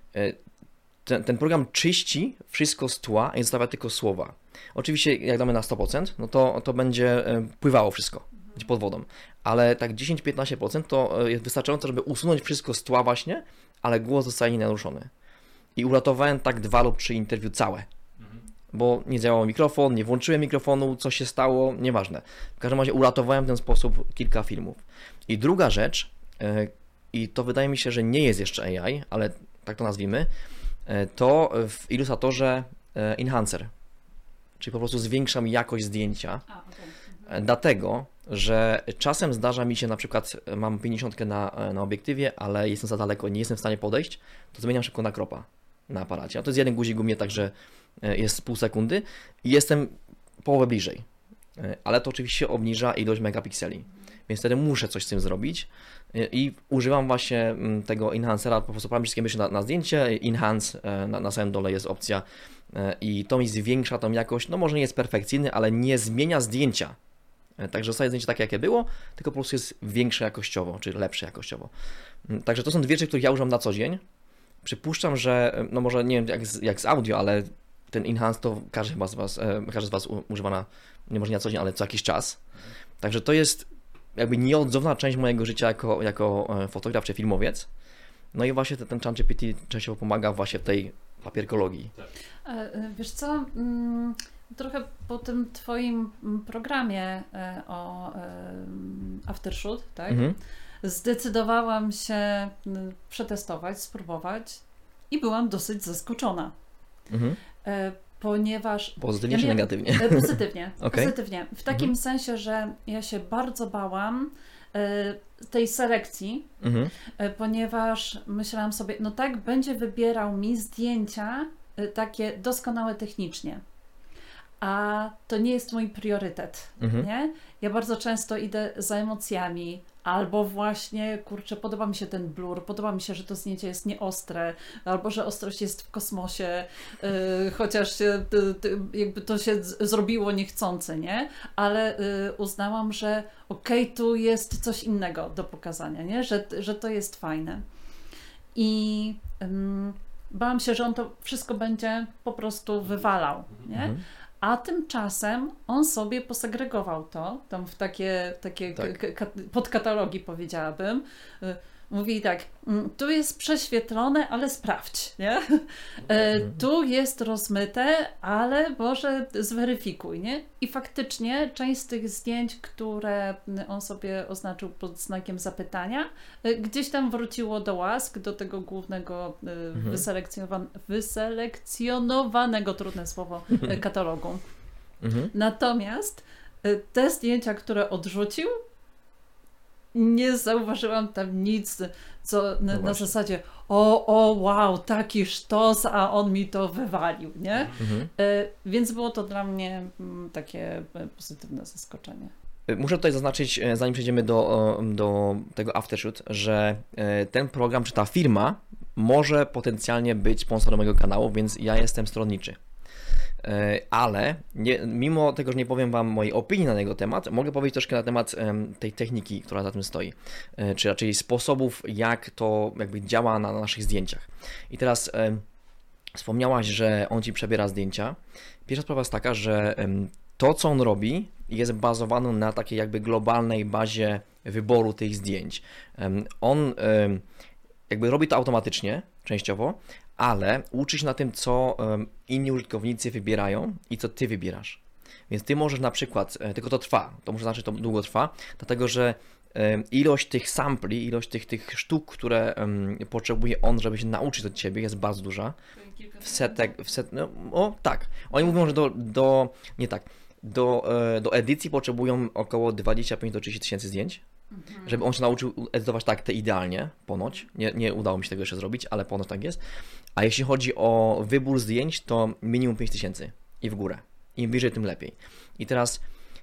ten program czyści wszystko z tła i zostawia tylko słowa. Oczywiście jak damy na 100%, no to będzie pływało wszystko, będzie pod wodą, ale tak 10-15% to jest wystarczająco, żeby usunąć wszystko z tła właśnie, ale głos zostaje nienaruszony. I uratowałem tak 2 lub 3 interwiu całe, bo nie działał mikrofon, nie włączyłem mikrofonu, co się stało, nieważne. W każdym razie uratowałem w ten sposób kilka filmów. I druga rzecz, i to wydaje mi się, że nie jest jeszcze AI, ale tak to nazwijmy, to w Illustratorze Enhancer, czyli po prostu zwiększam jakość zdjęcia, dlatego, że czasem zdarza mi się, na przykład mam 50 na obiektywie, ale jestem za daleko, nie jestem w stanie podejść, to zmieniam szybko na cropa na aparacie. A to jest jeden guzik u mnie, także jest pół sekundy i jestem połowę bliżej, ale to oczywiście obniża ilość megapikseli, więc wtedy muszę coś z tym zrobić i używam właśnie tego enhancera, po prostu prawie wszystkie myśli na zdjęcie, enhance, na samym dole jest opcja i to mi zwiększa tą jakość, no może nie jest perfekcyjny, ale nie zmienia zdjęcia. Także zostaje zdjęcie takie, jakie było, tylko po prostu jest większe jakościowo, czy lepsze jakościowo. Także to są dwie rzeczy, których ja używam na co dzień. Przypuszczam, że, no może nie wiem jak z audio, ale ten enhance to każdy z Was używa nie może nie na co dzień, ale co jakiś czas. Także to jest jakby nieodzowna część mojego życia jako fotograf czy filmowiec. No i właśnie ten ChatGPT częściowo pomaga właśnie w tej papierkologii. Wiesz co, trochę po tym Twoim programie o Aftershoot, tak? Zdecydowałam się przetestować, spróbować i byłam dosyć zaskoczona. Ponieważ... Pozytywnie czy negatywnie? Pozytywnie. Okay. Pozytywnie. W takim sensie, że ja się bardzo bałam tej selekcji, ponieważ myślałam sobie, no tak, będzie wybierał mi zdjęcia takie doskonałe technicznie. A to nie jest mój priorytet, nie? Ja bardzo często idę za emocjami, albo właśnie, kurczę, podoba mi się ten blur, podoba mi się, że to zdjęcie jest nieostre, albo że ostrość jest w kosmosie, chociaż jakby to się zrobiło niechcący, nie? Ale uznałam, że tu jest coś innego do pokazania, nie? Że to jest fajne. I bałam się, że on to wszystko będzie po prostu wywalał, nie? A tymczasem on sobie posegregował to, tam w takie podkatalogi powiedziałabym, mówi tak, tu jest prześwietlone, ale sprawdź, nie? Tu jest rozmyte, ale może zweryfikuj, nie? I faktycznie część z tych zdjęć, które on sobie oznaczył pod znakiem zapytania, gdzieś tam wróciło do łask, do tego głównego wyselekcjonowanego, trudne słowo, katalogu. Natomiast te zdjęcia, które odrzucił, nie zauważyłam tam nic, co na zasadzie wow, taki sztos, a on mi to wywalił, nie? Więc było to dla mnie takie pozytywne zaskoczenie. Muszę tutaj zaznaczyć, zanim przejdziemy do tego Aftershoot, że ten program, czy ta firma może potencjalnie być sponsorem mojego kanału, więc ja jestem stronniczy. Ale mimo tego, że nie powiem Wam mojej opinii na jego temat, mogę powiedzieć troszkę na temat tej techniki, która za tym stoi, czy raczej sposobów, jak to jakby działa na naszych zdjęciach. I teraz wspomniałaś, że on Ci przebiera zdjęcia. Pierwsza sprawa jest taka, że to, co on robi, jest bazowane na takiej jakby globalnej bazie wyboru tych zdjęć. On jakby robi to automatycznie, częściowo, ale uczy się na tym, co inni użytkownicy wybierają i co Ty wybierasz. Więc Ty możesz na przykład, tylko to trwa, to muszę znaczyć, to długo trwa, dlatego że ilość tych sampli, ilość tych sztuk, które potrzebuje on, żeby się nauczyć od Ciebie, jest bardzo duża. Tak. Oni mówią, że do edycji potrzebują około 25 do 30 tysięcy zdjęć, żeby on się nauczył edytować tak te idealnie, ponoć. Nie udało mi się tego jeszcze zrobić, ale ponoć tak jest. A jeśli chodzi o wybór zdjęć, to minimum 5000 i w górę. Im wyżej, tym lepiej. I teraz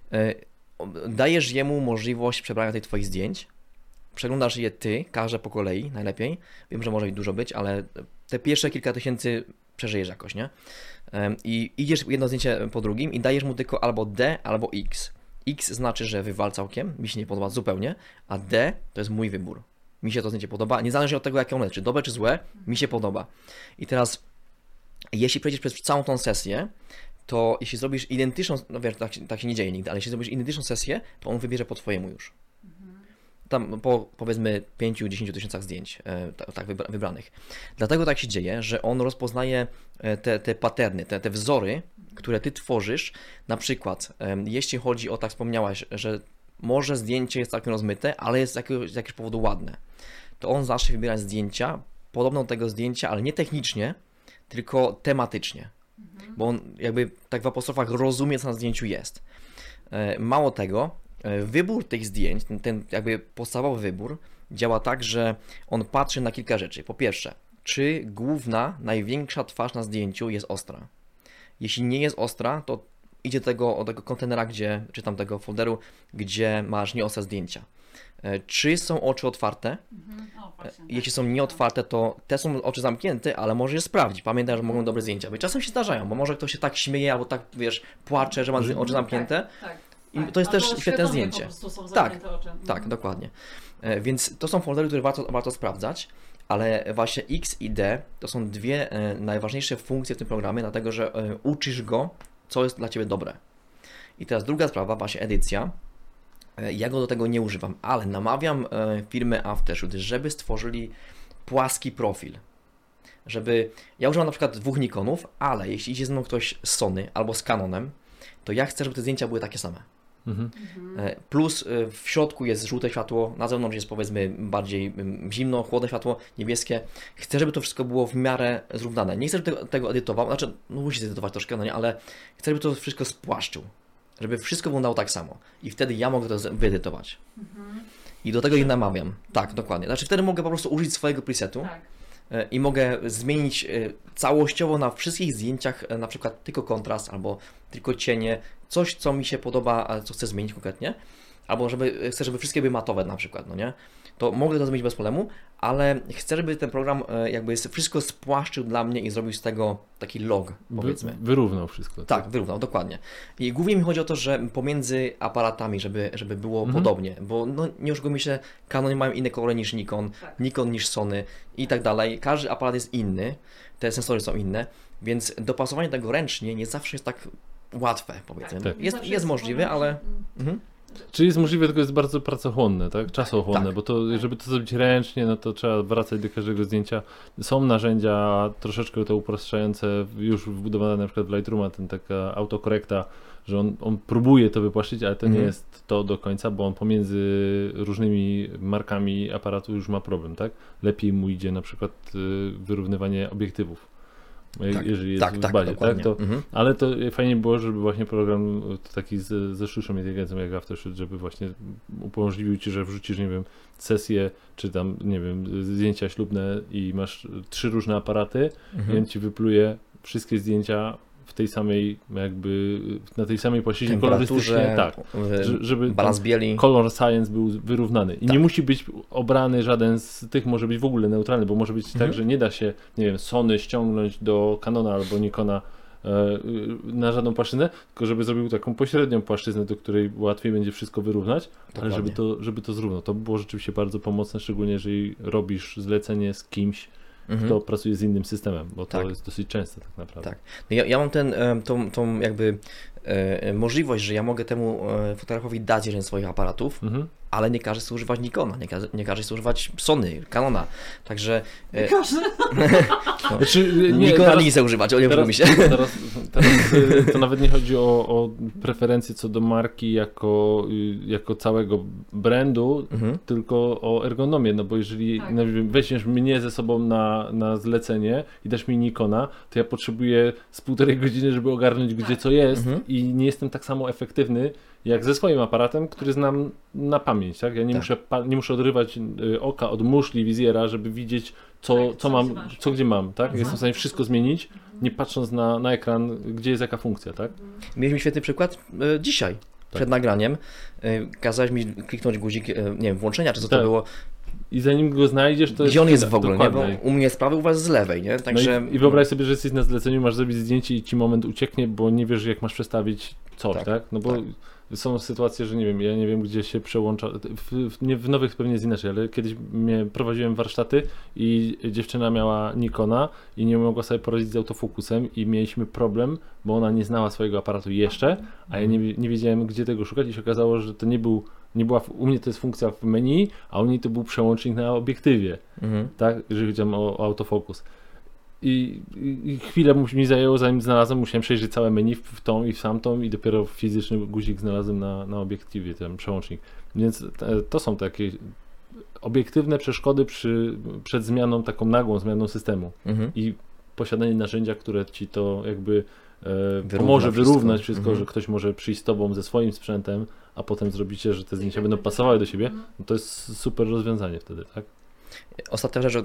dajesz jemu możliwość przebrania tych Twoich zdjęć, przeglądasz je Ty, każde po kolei, najlepiej. Wiem, że może ich dużo być, ale te pierwsze kilka tysięcy przeżyjesz jakoś, nie? I idziesz jedno zdjęcie po drugim i dajesz mu tylko albo D, albo X. X znaczy, że wywal całkiem, mi się nie podoba zupełnie, a D to jest mój wybór. Mi się to zdjęcie podoba, niezależnie od tego, jakie ono jest, czy dobre, czy złe, mi się podoba. I teraz, jeśli przejdziesz przez całą tą sesję, to jeśli zrobisz identyczną, no wiesz, tak się nie dzieje nigdy, ale jeśli zrobisz identyczną sesję, to on wybierze po Twojemu już. Tam po powiedzmy 5-10 tysiącach zdjęć tak wybranych. Dlatego tak się dzieje, że on rozpoznaje te patterny, te wzory, które Ty tworzysz. Na przykład, jeśli chodzi o, tak wspomniałaś, że może zdjęcie jest całkiem rozmyte, ale jest z jakiegoś powodu ładne, to on zacznie wybierać zdjęcia podobne do tego zdjęcia, ale nie technicznie, tylko tematycznie. Bo on jakby tak w apostrofach rozumie, co na zdjęciu jest. Mało tego, wybór tych zdjęć, ten jakby podstawowy wybór działa tak, że on patrzy na kilka rzeczy. Po pierwsze, czy główna, największa twarz na zdjęciu jest ostra. Jeśli nie jest ostra, to idzie do tego kontenera, czy tam tego folderu, gdzie masz nieostre zdjęcia. Czy są oczy otwarte? Jeśli są nieotwarte, to te są oczy zamknięte, ale może je sprawdzić. Pamiętaj, że mogą dobre zdjęcia być. Czasem się zdarzają, bo może ktoś się tak śmieje, albo tak, wiesz, płacze, że ma oczy zamknięte. Tak. I to jest też świetne zdjęcie. Po prostu są zamknięte oczy. Tak, dokładnie. Więc to są foldery, które warto sprawdzać, ale właśnie X i D to są dwie najważniejsze funkcje w tym programie, dlatego że uczysz go, co jest dla Ciebie dobre. I teraz druga sprawa, właśnie edycja. Ja go do tego nie używam, ale namawiam firmę Aftershoot, żeby stworzyli płaski profil. Ja używam na przykład 2 Nikonów, ale jeśli idzie ze mną ktoś z Sony albo z Canonem, to ja chcę, żeby te zdjęcia były takie same. Plus w środku jest żółte światło, na zewnątrz jest powiedzmy bardziej zimno, chłodne światło, niebieskie. Chcę, żeby to wszystko było w miarę zrównane. Nie chcę, żeby tego edytował, znaczy no musi edytować troszkę, no nie, ale chcę, żeby to wszystko spłaszczył. Żeby wszystko wyglądało tak samo. I wtedy ja mogę to wyedytować. I do tego ich namawiam. Tak, dokładnie. Znaczy wtedy mogę po prostu użyć swojego presetu. Tak. I mogę zmienić całościowo na wszystkich zdjęciach na przykład tylko kontrast albo tylko cienie, coś co mi się podoba, co chcę zmienić konkretnie, albo chcę, żeby wszystkie były matowe na przykład, no nie? To mogę to zmienić bez problemu, ale chcę, żeby ten program jakby wszystko spłaszczył dla mnie i zrobił z tego taki log, powiedzmy. Wyrównał wszystko. Tak, wyrównał, dokładnie. I głównie mi chodzi o to, że pomiędzy aparatami, żeby było podobnie, bo no, nie oszukujmy się, Canon mają inne kolory niż Nikon, Nikon niż Sony i tak dalej. Każdy aparat jest inny, te sensory są inne, więc dopasowanie tego ręcznie nie zawsze jest tak łatwe, powiedzmy. Tak. Jest możliwe, ale... Czyli jest możliwe, tylko jest bardzo pracochłonne, tak? Czasochłonne, Tak. bo to, żeby to zrobić ręcznie, no to trzeba wracać do każdego zdjęcia. Są narzędzia troszeczkę to upraszczające, już wbudowane na przykład w Lightrooma, taka autokorekta, że on próbuje to wypłaszczyć, ale to nie jest to do końca, bo on pomiędzy różnymi markami aparatu już ma problem, tak? Lepiej mu idzie na przykład wyrównywanie obiektywów. Jeżeli jest w bazie, tak? To, ale to fajnie było, żeby właśnie program taki ze sztuczną inteligencją jak Aftershoot, żeby właśnie umożliwił ci, że wrzucisz, nie wiem, sesję, czy tam, nie wiem, zdjęcia ślubne i masz 3 różne aparaty i on ci wypluje wszystkie zdjęcia w tej samej, jakby na tej samej płaszczyźnie kolorystycznie, tak, żeby balans bieli. Color science był wyrównany i nie musi być obrany żaden z tych, może być w ogóle neutralny, bo może być tak, że nie da się, nie wiem, Sony ściągnąć do Canona albo Nikona na żadną płaszczyznę, tylko żeby zrobił taką pośrednią płaszczyznę, do której łatwiej będzie wszystko wyrównać, ale żeby to zrównał. To było rzeczywiście bardzo pomocne, szczególnie jeżeli robisz zlecenie z kimś, kto pracuje z innym systemem, bo to jest dosyć częste tak naprawdę. Tak. No ja mam tą jakby możliwość, że ja mogę temu fotografowi dać jeden z swoich aparatów, ale nie każe sobie używać Nikona, nie każe sobie używać Sony, Canona, także... Nie każe? No, Nikona nie chce używać, nie teraz, się. Teraz to nawet nie chodzi o preferencje co do marki jako całego brandu, tylko o ergonomię, no bo jeżeli weźmiesz mnie ze sobą na zlecenie i dasz mi Nikona, to ja potrzebuję z 1,5 godziny, żeby ogarnąć gdzie co jest i nie jestem tak samo efektywny jak ze swoim aparatem, który znam na pamięć, tak? Ja nie muszę odrywać oka od muszli wizjera, żeby widzieć co gdzie mam, tak? Jestem w stanie wszystko zmienić, nie patrząc na ekran, gdzie jest jaka funkcja, tak? Mieliśmy świetny przykład dzisiaj, przed nagraniem. Kazałeś mi kliknąć guzik, nie wiem, włączenia, czy co to było. I zanim go znajdziesz, to gdzie on jest w ogóle, nie? Bo u mnie z prawej, u was z lewej, nie? Także... No i wyobraź sobie, że jesteś na zleceniu, masz zrobić zdjęcie i ci moment ucieknie, bo nie wiesz, jak masz przestawić coś, tak? No bo są sytuacje, że nie wiem, ja nie wiem, gdzie się przełącza. W nowych pewnie jest inaczej, ale kiedyś prowadziłem warsztaty i dziewczyna miała Nikona i nie mogła sobie poradzić z autofokusem i mieliśmy problem, bo ona nie znała swojego aparatu jeszcze, a ja nie wiedziałem, gdzie tego szukać i się okazało, że to nie była, u mnie to jest funkcja w menu, a u niej to był przełącznik na obiektywie, tak, jeżeli chodzi o autofokus. I chwilę mi zajęło, zanim znalazłem, musiałem przejrzeć całe menu w tą i w tamtą i dopiero fizyczny guzik znalazłem na obiektywie, ten przełącznik. Więc to są takie obiektywne przeszkody przed zmianą, taką nagłą zmianą systemu. I posiadanie narzędzia, które ci to jakby pomoże wyrównać wszystko, że ktoś może przyjść z tobą ze swoim sprzętem, a potem zrobicie, że te zdjęcia będą pasowały do siebie, no to jest super rozwiązanie wtedy, tak? Ostatnia rzecz,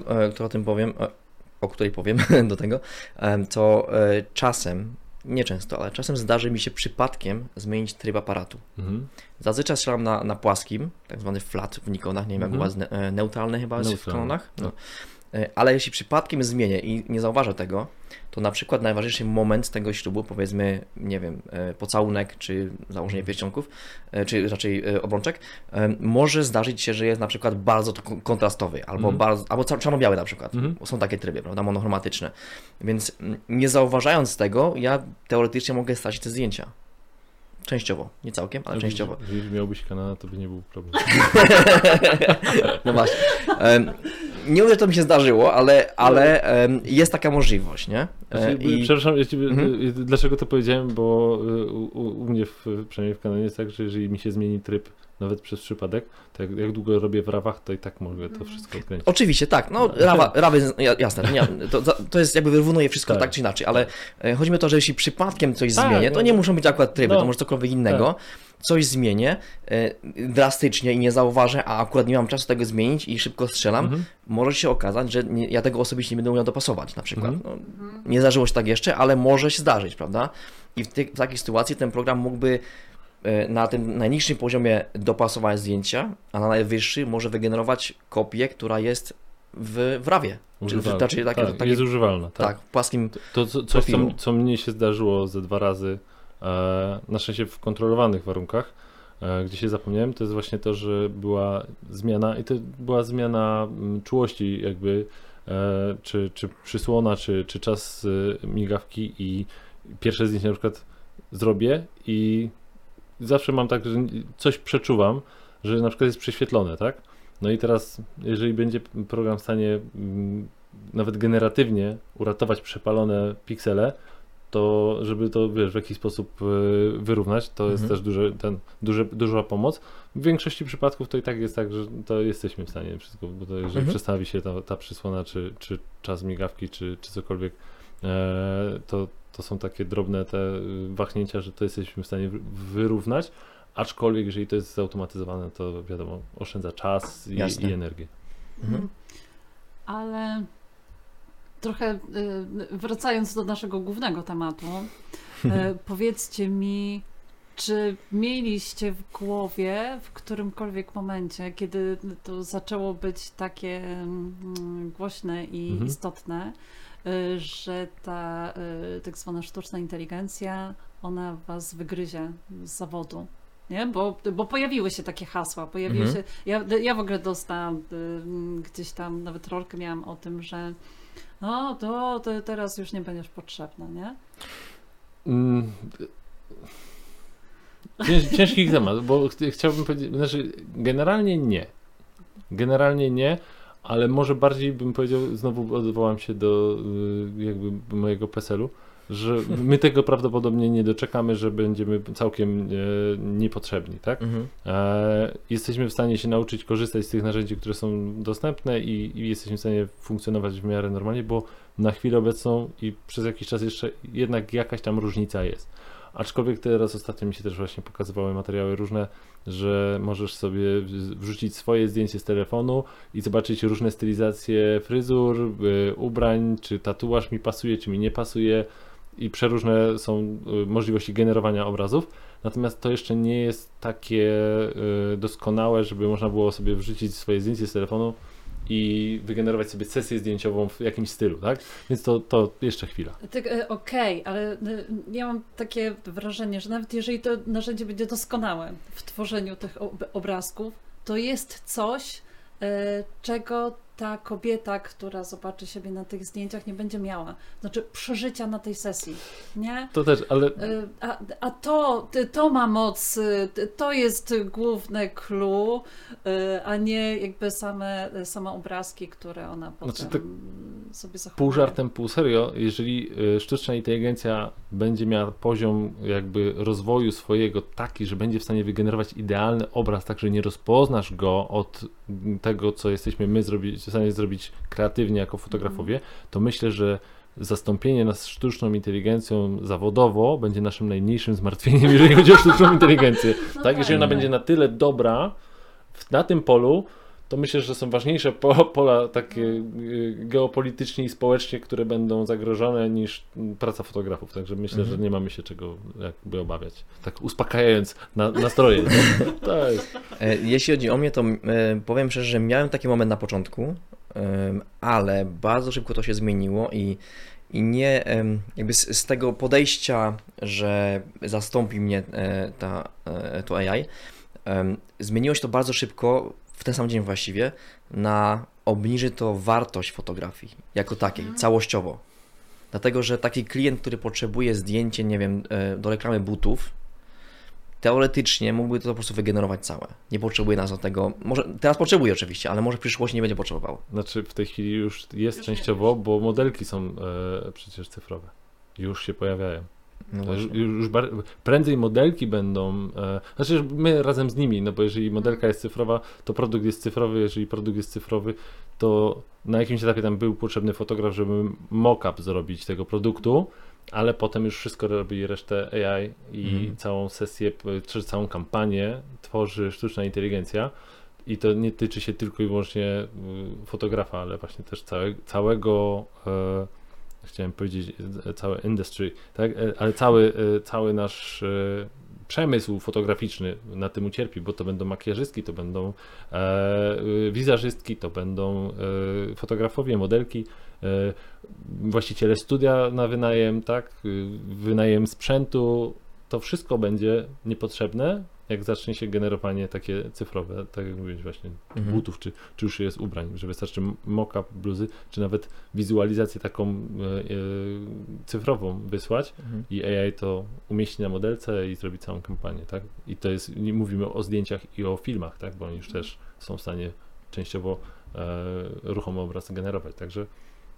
o której powiem do tego, to czasem, nie często, ale czasem zdarzy mi się przypadkiem zmienić tryb aparatu. Zazwyczaj strzelam na płaskim, tak zwany flat w Nikonach, nie wiem jak u was, neutralny chyba jest w Canonach. No. Ale jeśli przypadkiem zmienię i nie zauważę tego, to na przykład najważniejszy moment tego ślubu, powiedzmy, nie wiem, pocałunek, czy założenie pierścionków, czy raczej obrączek, może zdarzyć się, że jest na przykład bardzo kontrastowy, albo czarno-biały na przykład. Są takie tryby, prawda, monochromatyczne. Więc nie zauważając tego, ja teoretycznie mogę stracić te zdjęcia. Częściowo, nie całkiem, ale częściowo. Jeżeli miałbyś Canona, to by nie był problem. No właśnie. Nie wiem, że to mi się zdarzyło, ale jest taka możliwość, nie? Przepraszam, dlaczego to powiedziałem, bo u mnie przynajmniej w Canonie jest tak, że jeżeli mi się zmieni tryb nawet przez przypadek, to jak długo robię w rawach, to i tak mogę to wszystko odkręcić. Oczywiście, tak, no rawy, jasne, nie, to jest jakby wyrównuje wszystko tak czy inaczej, ale chodzi mi o to, że jeśli przypadkiem coś zmienię, to nie muszą być akurat tryby, to może cokolwiek innego, coś zmienię drastycznie i nie zauważę, a akurat nie mam czasu tego zmienić i szybko strzelam, może się okazać, że ja tego osobiście nie będę umiał dopasować na przykład. No, nie zdarzyło się tak jeszcze, ale może się zdarzyć, prawda? I w takiej sytuacji ten program mógłby na tym najniższym poziomie dopasować zdjęcia, a na najwyższy może wygenerować kopię, która jest w rawie. Jest używalna. Tak, w płaskim coś, co mnie się zdarzyło ze 2 razy, na szczęście w kontrolowanych warunkach, gdzie się zapomniałem, to jest właśnie to, że była zmiana i to była zmiana czułości jakby, czy przysłona, czy czas migawki i pierwsze zdjęcie na przykład zrobię i zawsze mam tak, że coś przeczuwam, że na przykład jest prześwietlone, tak? No i teraz, jeżeli będzie program w stanie nawet generatywnie uratować przepalone piksele, to żeby to, wiesz, w jakiś sposób wyrównać, to jest też duża pomoc. W większości przypadków to i tak jest tak, że to jesteśmy w stanie wszystko, bo to jeżeli przestawi się ta przysłona, czy czas migawki, czy cokolwiek, to są takie drobne te wahnięcia, że to jesteśmy w stanie wyrównać, aczkolwiek jeżeli to jest zautomatyzowane, to wiadomo, oszczędza czas i energię. Ale trochę wracając do naszego głównego tematu, powiedzcie mi, czy mieliście w głowie w którymkolwiek momencie, kiedy to zaczęło być takie głośne i istotne, że ta tak zwana sztuczna inteligencja, ona was wygryzie z zawodu? Nie? Bo pojawiły się takie hasła, pojawiły się, ja w ogóle dostałam gdzieś tam, nawet rolkę miałam o tym, że no to teraz już nie będziesz potrzebna, nie? Ciężki temat, bo chciałbym powiedzieć, znaczy generalnie nie, ale może bardziej bym powiedział, znowu odwołam się do jakby mojego PESEL-u, że my tego prawdopodobnie nie doczekamy, że będziemy całkiem niepotrzebni, tak? Jesteśmy w stanie się nauczyć korzystać z tych narzędzi, które są dostępne i jesteśmy w stanie funkcjonować w miarę normalnie, bo na chwilę obecną i przez jakiś czas jeszcze jednak jakaś tam różnica jest. Aczkolwiek teraz ostatnio mi się też właśnie pokazywały materiały różne, że możesz sobie wrzucić swoje zdjęcie z telefonu i zobaczyć różne stylizacje fryzur, ubrań, czy tatuaż mi pasuje, czy mi nie pasuje i przeróżne są możliwości generowania obrazów. Natomiast to jeszcze nie jest takie doskonałe, żeby można było sobie wrzucić swoje zdjęcie z telefonu i wygenerować sobie sesję zdjęciową w jakimś stylu, tak? Więc to jeszcze chwila. Okej, ale ja mam takie wrażenie, że nawet jeżeli to narzędzie będzie doskonałe w tworzeniu tych obrazków, to jest coś, czego ta kobieta, która zobaczy siebie na tych zdjęciach, nie będzie miała. Znaczy przeżycia na tej sesji, nie? To też, ale... A to ma moc, to jest główne clue, a nie jakby same obrazki, które ona potem sobie zachowuje. Pół żartem, pół serio, jeżeli sztuczna inteligencja będzie miała poziom jakby rozwoju swojego taki, że będzie w stanie wygenerować idealny obraz, tak, że nie rozpoznasz go od tego, co jesteśmy my w stanie zrobić kreatywnie jako fotografowie, to myślę, że zastąpienie nas sztuczną inteligencją zawodowo będzie naszym najmniejszym zmartwieniem, jeżeli chodzi o sztuczną inteligencję. No tak, jeżeli ona będzie na tyle dobra na tym polu, to myślę, że są ważniejsze pola takie geopolitycznie i społecznie, które będą zagrożone niż praca fotografów. Także myślę, że nie mamy się czego jakby obawiać. Tak uspokajając nastroje. To jest. Jeśli chodzi o mnie, to powiem szczerze, że miałem taki moment na początku, ale bardzo szybko to się zmieniło i nie jakby z tego podejścia, że zastąpi mnie to AI, zmieniło się to bardzo szybko, w ten sam dzień właściwie, obniży to wartość fotografii jako takiej, całościowo. Dlatego, że taki klient, który potrzebuje zdjęcie, nie wiem, do reklamy butów, teoretycznie mógłby to po prostu wygenerować całe. Nie potrzebuje nas do tego, może teraz potrzebuje oczywiście, ale może w przyszłości nie będzie potrzebował. Znaczy w tej chwili już jest częściowo, bo modelki są przecież cyfrowe. Już się pojawiają. No już prędzej modelki będą, znaczy my razem z nimi, no bo jeżeli modelka jest cyfrowa, to produkt jest cyfrowy, jeżeli produkt jest cyfrowy, to na jakimś etapie tam był potrzebny fotograf, żeby mock-up zrobić tego produktu, ale potem już wszystko robi resztę AI i całą sesję, czy całą kampanię tworzy sztuczna inteligencja i to nie tyczy się tylko i wyłącznie fotografa, ale właśnie też całego chciałem powiedzieć całe industry, tak? Ale cały nasz przemysł fotograficzny na tym ucierpi, bo to będą makijażystki, to będą wizażystki, to będą fotografowie, modelki, właściciele studia na wynajem, tak? Wynajem sprzętu, to wszystko będzie niepotrzebne jak zacznie się generowanie takie cyfrowe, tak jak mówiłeś właśnie, butów, czy już jest ubrań, że wystarczy mock-up bluzy, czy nawet wizualizację taką cyfrową wysłać i AI to umieści na modelce i zrobi całą kampanię, tak? I to jest, nie mówimy o zdjęciach i o filmach, tak? Bo oni już też są w stanie częściowo ruchomy obraz generować, także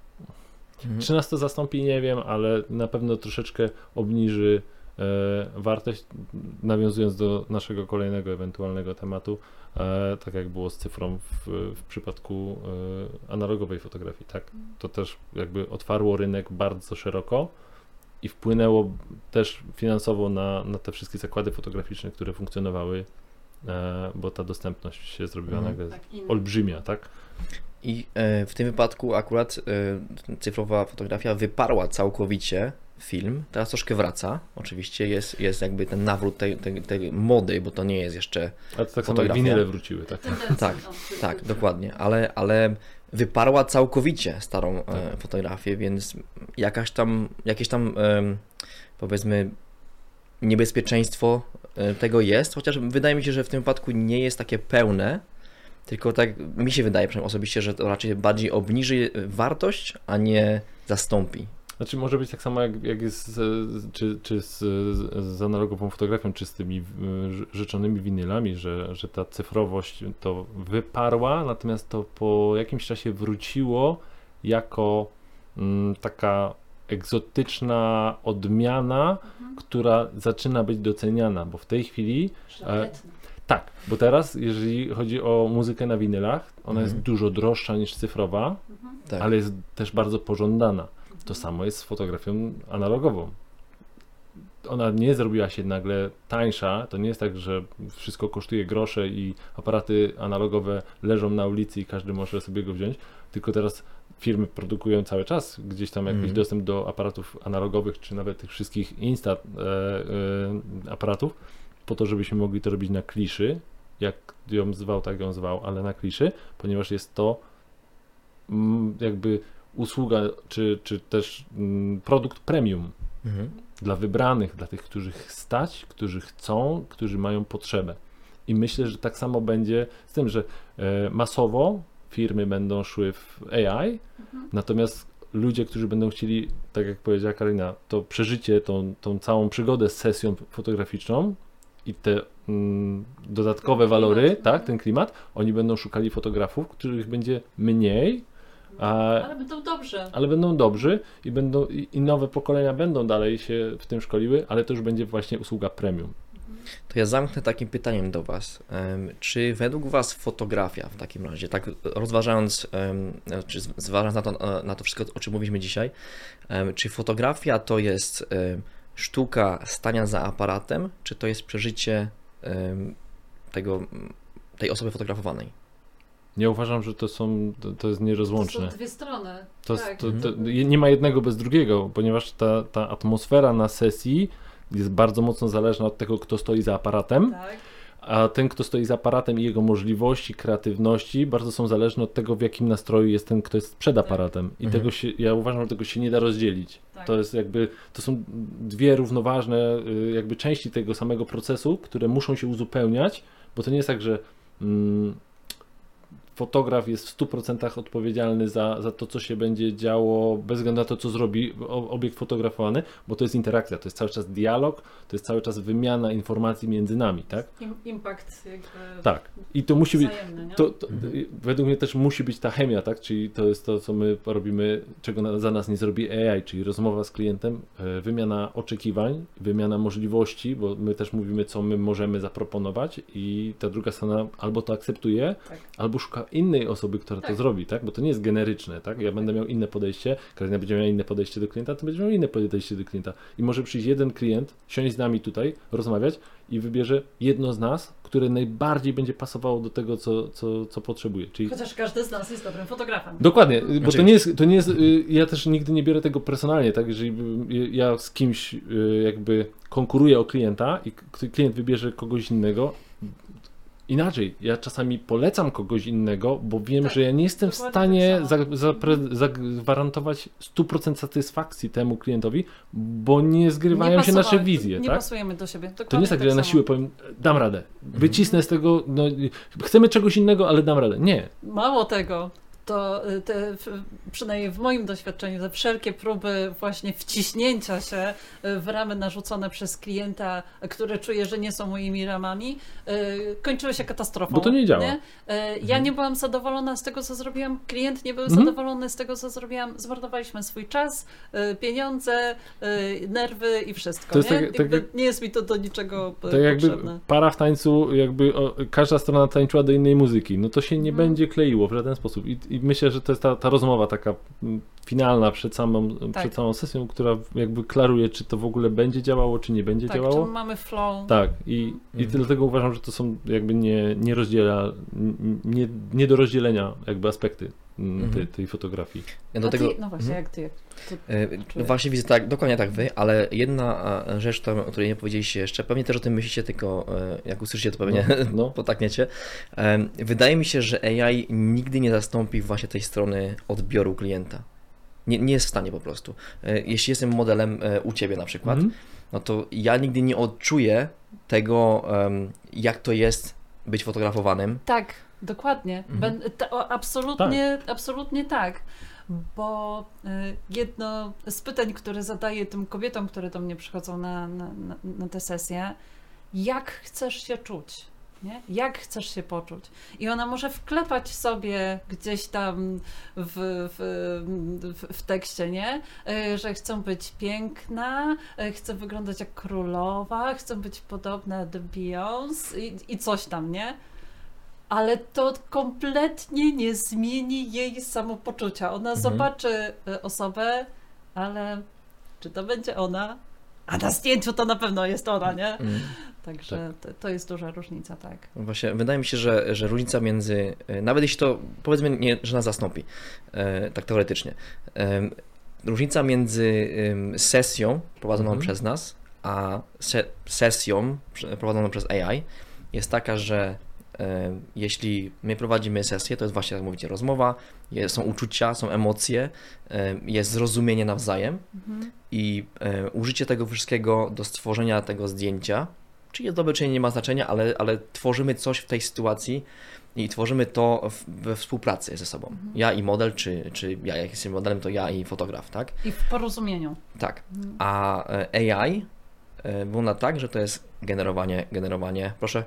czy nas to zastąpi, nie wiem, ale na pewno troszeczkę obniży wartość, nawiązując do naszego kolejnego ewentualnego tematu, tak jak było z cyfrą w przypadku analogowej fotografii, tak? To też jakby otwarło rynek bardzo szeroko i wpłynęło też finansowo na te wszystkie zakłady fotograficzne, które funkcjonowały, bo ta dostępność się zrobiła nagle olbrzymia, tak? I w tym wypadku akurat cyfrowa fotografia wyparła całkowicie film, teraz troszkę wraca, oczywiście jest jakby ten nawrót tej mody, bo to nie jest jeszcze a to tak fotografia. samo winyle wróciły, tak? Tak, dokładnie, ale wyparła całkowicie starą fotografię, więc jakieś tam powiedzmy niebezpieczeństwo tego jest, chociaż wydaje mi się, że w tym wypadku nie jest takie pełne, tylko tak mi się wydaje przynajmniej osobiście, że to raczej bardziej obniży wartość, a nie zastąpi. Znaczy może być tak samo jak jest czy z analogową fotografią, czy z tymi życzonymi winylami, że ta cyfrowość to wyparła, natomiast to po jakimś czasie wróciło jako taka egzotyczna odmiana, która zaczyna być doceniana, bo w tej chwili tak, bo teraz jeżeli chodzi o muzykę na winylach, ona jest dużo droższa niż cyfrowa, ale jest też bardzo pożądana. To samo jest z fotografią analogową. Ona nie zrobiła się nagle tańsza, to nie jest tak, że wszystko kosztuje grosze i aparaty analogowe leżą na ulicy i każdy może sobie go wziąć, tylko teraz firmy produkują cały czas gdzieś tam jakiś dostęp do aparatów analogowych, czy nawet tych wszystkich aparatów, po to, żebyśmy mogli to robić na kliszy, jak ją zwał, tak ją zwał, ale na kliszy, ponieważ jest to jakby usługa, czy też produkt premium dla wybranych, dla tych, których stać, którzy chcą, którzy mają potrzebę. I myślę, że tak samo będzie z tym, że masowo firmy będą szły w AI, natomiast ludzie, którzy będą chcieli, tak jak powiedziała Karolina, to przeżycie, tą całą przygodę z sesją fotograficzną i te dodatkowe walory, tak, ten klimat, oni będą szukali fotografów, których będzie mniej, ale będą dobrzy i nowe pokolenia będą dalej się w tym szkoliły, ale to już będzie właśnie usługa premium. To ja zamknę takim pytaniem do Was. Czy według Was fotografia w takim razie, tak rozważając, czy zważając na to wszystko, o czym mówiliśmy dzisiaj, czy fotografia to jest sztuka stania za aparatem, czy to jest przeżycie tej osoby fotografowanej? Nie uważam, że to jest nierozłączne. To są dwie strony. Nie ma jednego bez drugiego, ponieważ ta atmosfera na sesji jest bardzo mocno zależna od tego, kto stoi za aparatem, a ten, kto stoi za aparatem i jego możliwości, kreatywności bardzo są zależne od tego, w jakim nastroju jest ten, kto jest przed aparatem. I ja uważam, że tego się nie da rozdzielić. To jest to są dwie równoważne jakby części tego samego procesu, które muszą się uzupełniać, bo to nie jest tak, że fotograf jest w 100% odpowiedzialny za to, co się będzie działo, bez względu na to, co zrobi obiekt fotografowany, bo to jest interakcja, to jest cały czas dialog, to jest cały czas wymiana informacji między nami, tak? Impact jakby. Tak. I to musi być, według mnie też musi być ta chemia, tak? Czyli to jest to, co my robimy, czego za nas nie zrobi AI, czyli rozmowa z klientem, wymiana oczekiwań, wymiana możliwości, bo my też mówimy, co my możemy zaproponować i ta druga strona albo to akceptuje, albo szuka innej osoby, która to zrobi, tak? Bo to nie jest generyczne, tak? Ja będę miał inne podejście, Karolina będzie miała inne podejście do klienta, to będzie miał inne podejście do klienta. I może przyjść jeden klient, siąść z nami tutaj, rozmawiać i wybierze jedno z nas, które najbardziej będzie pasowało do tego, co potrzebuje. Czyli... Chociaż każdy z nas jest dobrym fotografem. Dokładnie, bo to nie jest, ja też nigdy nie biorę tego personalnie, tak? Jeżeli ja z kimś jakby konkuruję o klienta i klient wybierze kogoś innego, inaczej, ja czasami polecam kogoś innego, bo wiem, Tak, że ja nie jestem w dokładnie stanie tak samo. zagwarantować 100% satysfakcji temu klientowi, bo nie zgrywają się nasze wizje, nie tak? pasujemy do siebie. To nie jest tak, że ja na samo. siłę powiem, dam radę, wycisnę z tego, no, chcemy czegoś innego, ale dam radę. Nie. Mało tego, to przynajmniej w moim doświadczeniu, te wszelkie próby właśnie wciśnięcia się w ramy narzucone przez klienta, które czuję, że nie są moimi ramami, kończyły się katastrofą. Bo to nie działa. Ja nie byłam zadowolona z tego, co zrobiłam, klient nie był zadowolony z tego, co zrobiłam, zmarnowaliśmy swój czas, pieniądze, nerwy i wszystko. To jest nie? tak Nie jest mi to do niczego Tak jakby potrzebne. para w tańcu, jakby każda strona tańczyła do innej muzyki, no to się nie będzie kleiło w żaden sposób. I myślę, że to jest ta rozmowa taka finalna przed samą sesją, która jakby klaruje, czy to w ogóle będzie działało, czy nie będzie działało. Czy mamy flow. Tak, i dlatego uważam, że to są jakby nie do rozdzielenia jakby aspekty tej fotografii. Ja do tego, No właśnie, jak ty właśnie widzę tak, dokładnie tak wy, ale jedna rzecz, o której nie powiedzieliście jeszcze, pewnie też o tym myślicie, tylko jak usłyszycie, to pewnie potakniecie. Wydaje mi się, że AI nigdy nie zastąpi właśnie tej strony odbioru klienta. Nie jest w stanie po prostu. Jeśli jestem modelem u ciebie na przykład, no to ja nigdy nie odczuję tego, jak to jest być fotografowanym. Tak, dokładnie. Absolutnie tak. Bo jedno z pytań, które zadaję tym kobietom, które do mnie przychodzą na tę sesję, jak chcesz się czuć? Nie? Jak chcesz się poczuć? I ona może wklepać sobie gdzieś tam w tekście, nie? Że chcą być piękna, chcę wyglądać jak królowa, chcę być podobna do Beyoncé i coś tam, nie? Ale to kompletnie nie zmieni jej samopoczucia. Ona zobaczy osobę, ale czy to będzie ona? A na zdjęciu to na pewno jest ona, nie? Także to jest duża różnica, tak. Właśnie, wydaje mi się, że różnica między, nawet jeśli to powiedzmy nie, że nas zastąpi, tak teoretycznie, różnica między sesją prowadzoną przez nas, a sesją prowadzoną przez AI jest taka, że jeśli my prowadzimy sesję, to jest właśnie, jak mówicie, rozmowa, są uczucia, są emocje, jest zrozumienie nawzajem i użycie tego wszystkiego do stworzenia tego zdjęcia, czy jest dobre, czy nie ma znaczenia, ale tworzymy coś w tej sytuacji i tworzymy to we współpracy ze sobą. Ja i model, czy ja jak jestem modelem, to ja i fotograf, tak? I w porozumieniu. Tak. A AI wygląda tak, że to jest generowanie, proszę.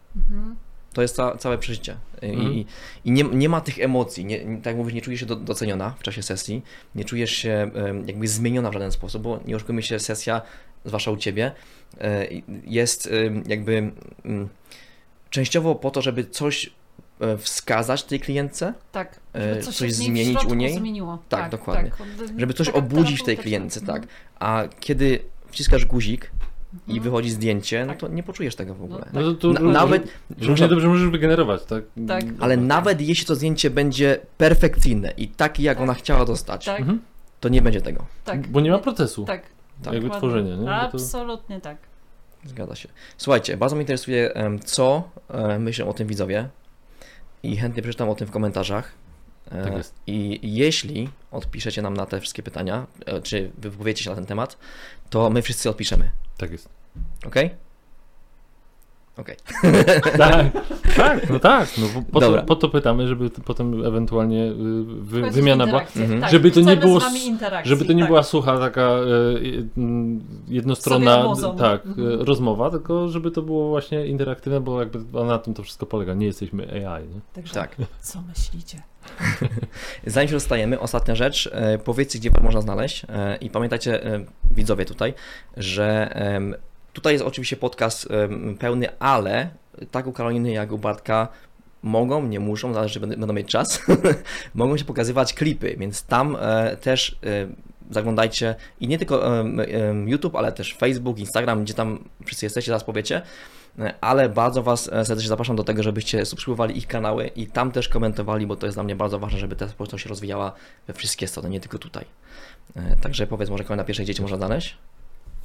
To jest całe przeżycie. I nie ma tych emocji. Tak jak mówisz, nie czujesz się doceniona w czasie sesji, nie czujesz się jakby zmieniona w żaden sposób, bo nie oszukujmy się, sesja, zwłaszcza u ciebie, jest jakby częściowo po to, żeby coś wskazać tej klientce, tak, żeby coś zmienić u niej. Zmieniło. Tak, dokładnie. Żeby coś obudzić w tej klientce, tak. A kiedy wciskasz guzik i wychodzi zdjęcie, no to nie poczujesz tego w ogóle. No to nawet równie dobrze możesz wygenerować, tak? Tak. Ale nawet jeśli to zdjęcie będzie perfekcyjne i takie, jak ona chciała dostać, to nie będzie tego. Tak. Bo nie ma procesu. Tak. Jakby tworzenia, nie? Absolutnie tak. Zgadza się. Słuchajcie, bardzo mnie interesuje, co myślą o tym widzowie i chętnie przeczytam o tym w komentarzach. Tak jest. I jeśli odpiszecie nam na te wszystkie pytania, czy wypowiecie się na ten temat, to my wszyscy odpiszemy. Tak jest. Okej? Okej. Tak, no po to pytamy, żeby potem ewentualnie wymiana była, żeby to nie było, żeby to nie była sucha taka jednostronna rozmowa, tylko żeby to było właśnie interaktywne, bo jakby na tym to wszystko polega, nie jesteśmy AI, nie? Także tak. Co myślicie? Zanim się rozstajemy, ostatnia rzecz, powiedzcie, gdzie was można znaleźć i pamiętajcie, widzowie tutaj, że tutaj jest oczywiście podcast pełny, ale tak u Karoliny jak u Bartka mogą, nie muszą, zależy, czy będą mieć czas, mogą się pokazywać klipy, więc tam też zaglądajcie i nie tylko YouTube, ale też Facebook, Instagram, gdzie tam wszyscy jesteście, zaraz powiecie, ale bardzo was serdecznie zapraszam do tego, żebyście subskrybowali ich kanały i tam też komentowali, bo to jest dla mnie bardzo ważne, żeby ta społeczność się rozwijała we wszystkie strony, nie tylko tutaj. Także powiedz może, na pierwszej gdzie cię można znaleźć?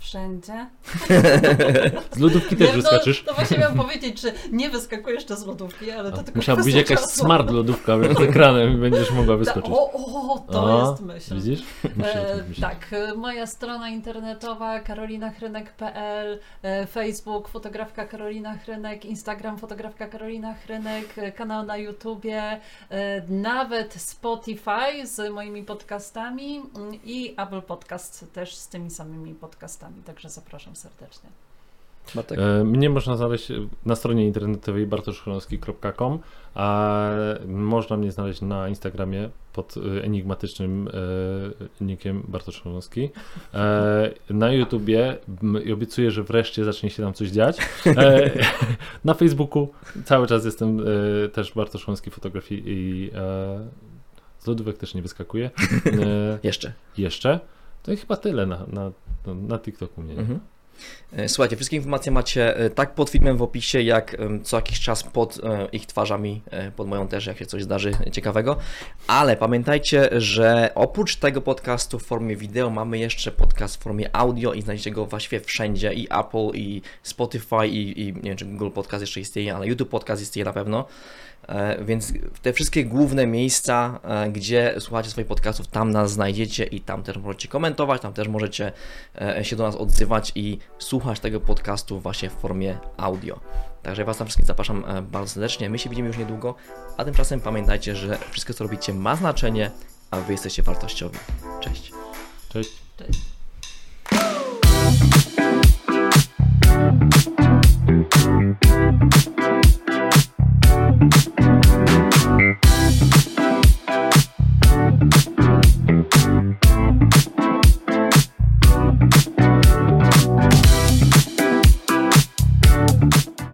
Wszędzie. Z lodówki też wyskoczysz. To właśnie miałam powiedzieć, że nie wyskakuję jeszcze z lodówki, ale to tylko musiała być jakaś smart lodówka z ekranem i będziesz mogła wyskoczyć. To jest myśl. Widzisz? Tak, moja strona internetowa karolinachrynek.pl, Facebook fotografka Karolina Chrynek, Instagram fotografka Karolina Chrynek, kanał na YouTubie, nawet Spotify z moimi podcastami i Apple Podcast też z tymi samymi podcastami, także zapraszam serdecznie. Mnie można znaleźć na stronie internetowej bartoszchronowski.com, a można mnie znaleźć na Instagramie pod enigmatycznym nickiem Bartosz Chronowski. Na YouTubie i obiecuję, że wreszcie zacznie się tam coś dziać. Na Facebooku cały czas jestem też Bartosz Chronowski Fotografii i z lodówek też nie wyskakuje. Jeszcze. To i chyba tyle na TikToku mnie. Mhm. Słuchajcie, wszystkie informacje macie tak pod filmem w opisie, jak co jakiś czas pod ich twarzami, pod moją też, jak się coś zdarzy ciekawego. Ale pamiętajcie, że oprócz tego podcastu w formie wideo mamy jeszcze podcast w formie audio i znajdziecie go właściwie wszędzie, i Apple, i Spotify, i nie wiem, czy Google Podcast jeszcze istnieje, ale YouTube Podcast istnieje na pewno. Więc te wszystkie główne miejsca, gdzie słuchacie swoich podcastów, tam nas znajdziecie i tam też możecie komentować, tam też możecie się do nas odzywać i słuchać tego podcastu właśnie w formie audio. Także Was tam wszystkich zapraszam bardzo serdecznie. My się widzimy już niedługo, a tymczasem pamiętajcie, że wszystko co robicie ma znaczenie, a Wy jesteście wartościowi. Cześć. Cześć. Cześć.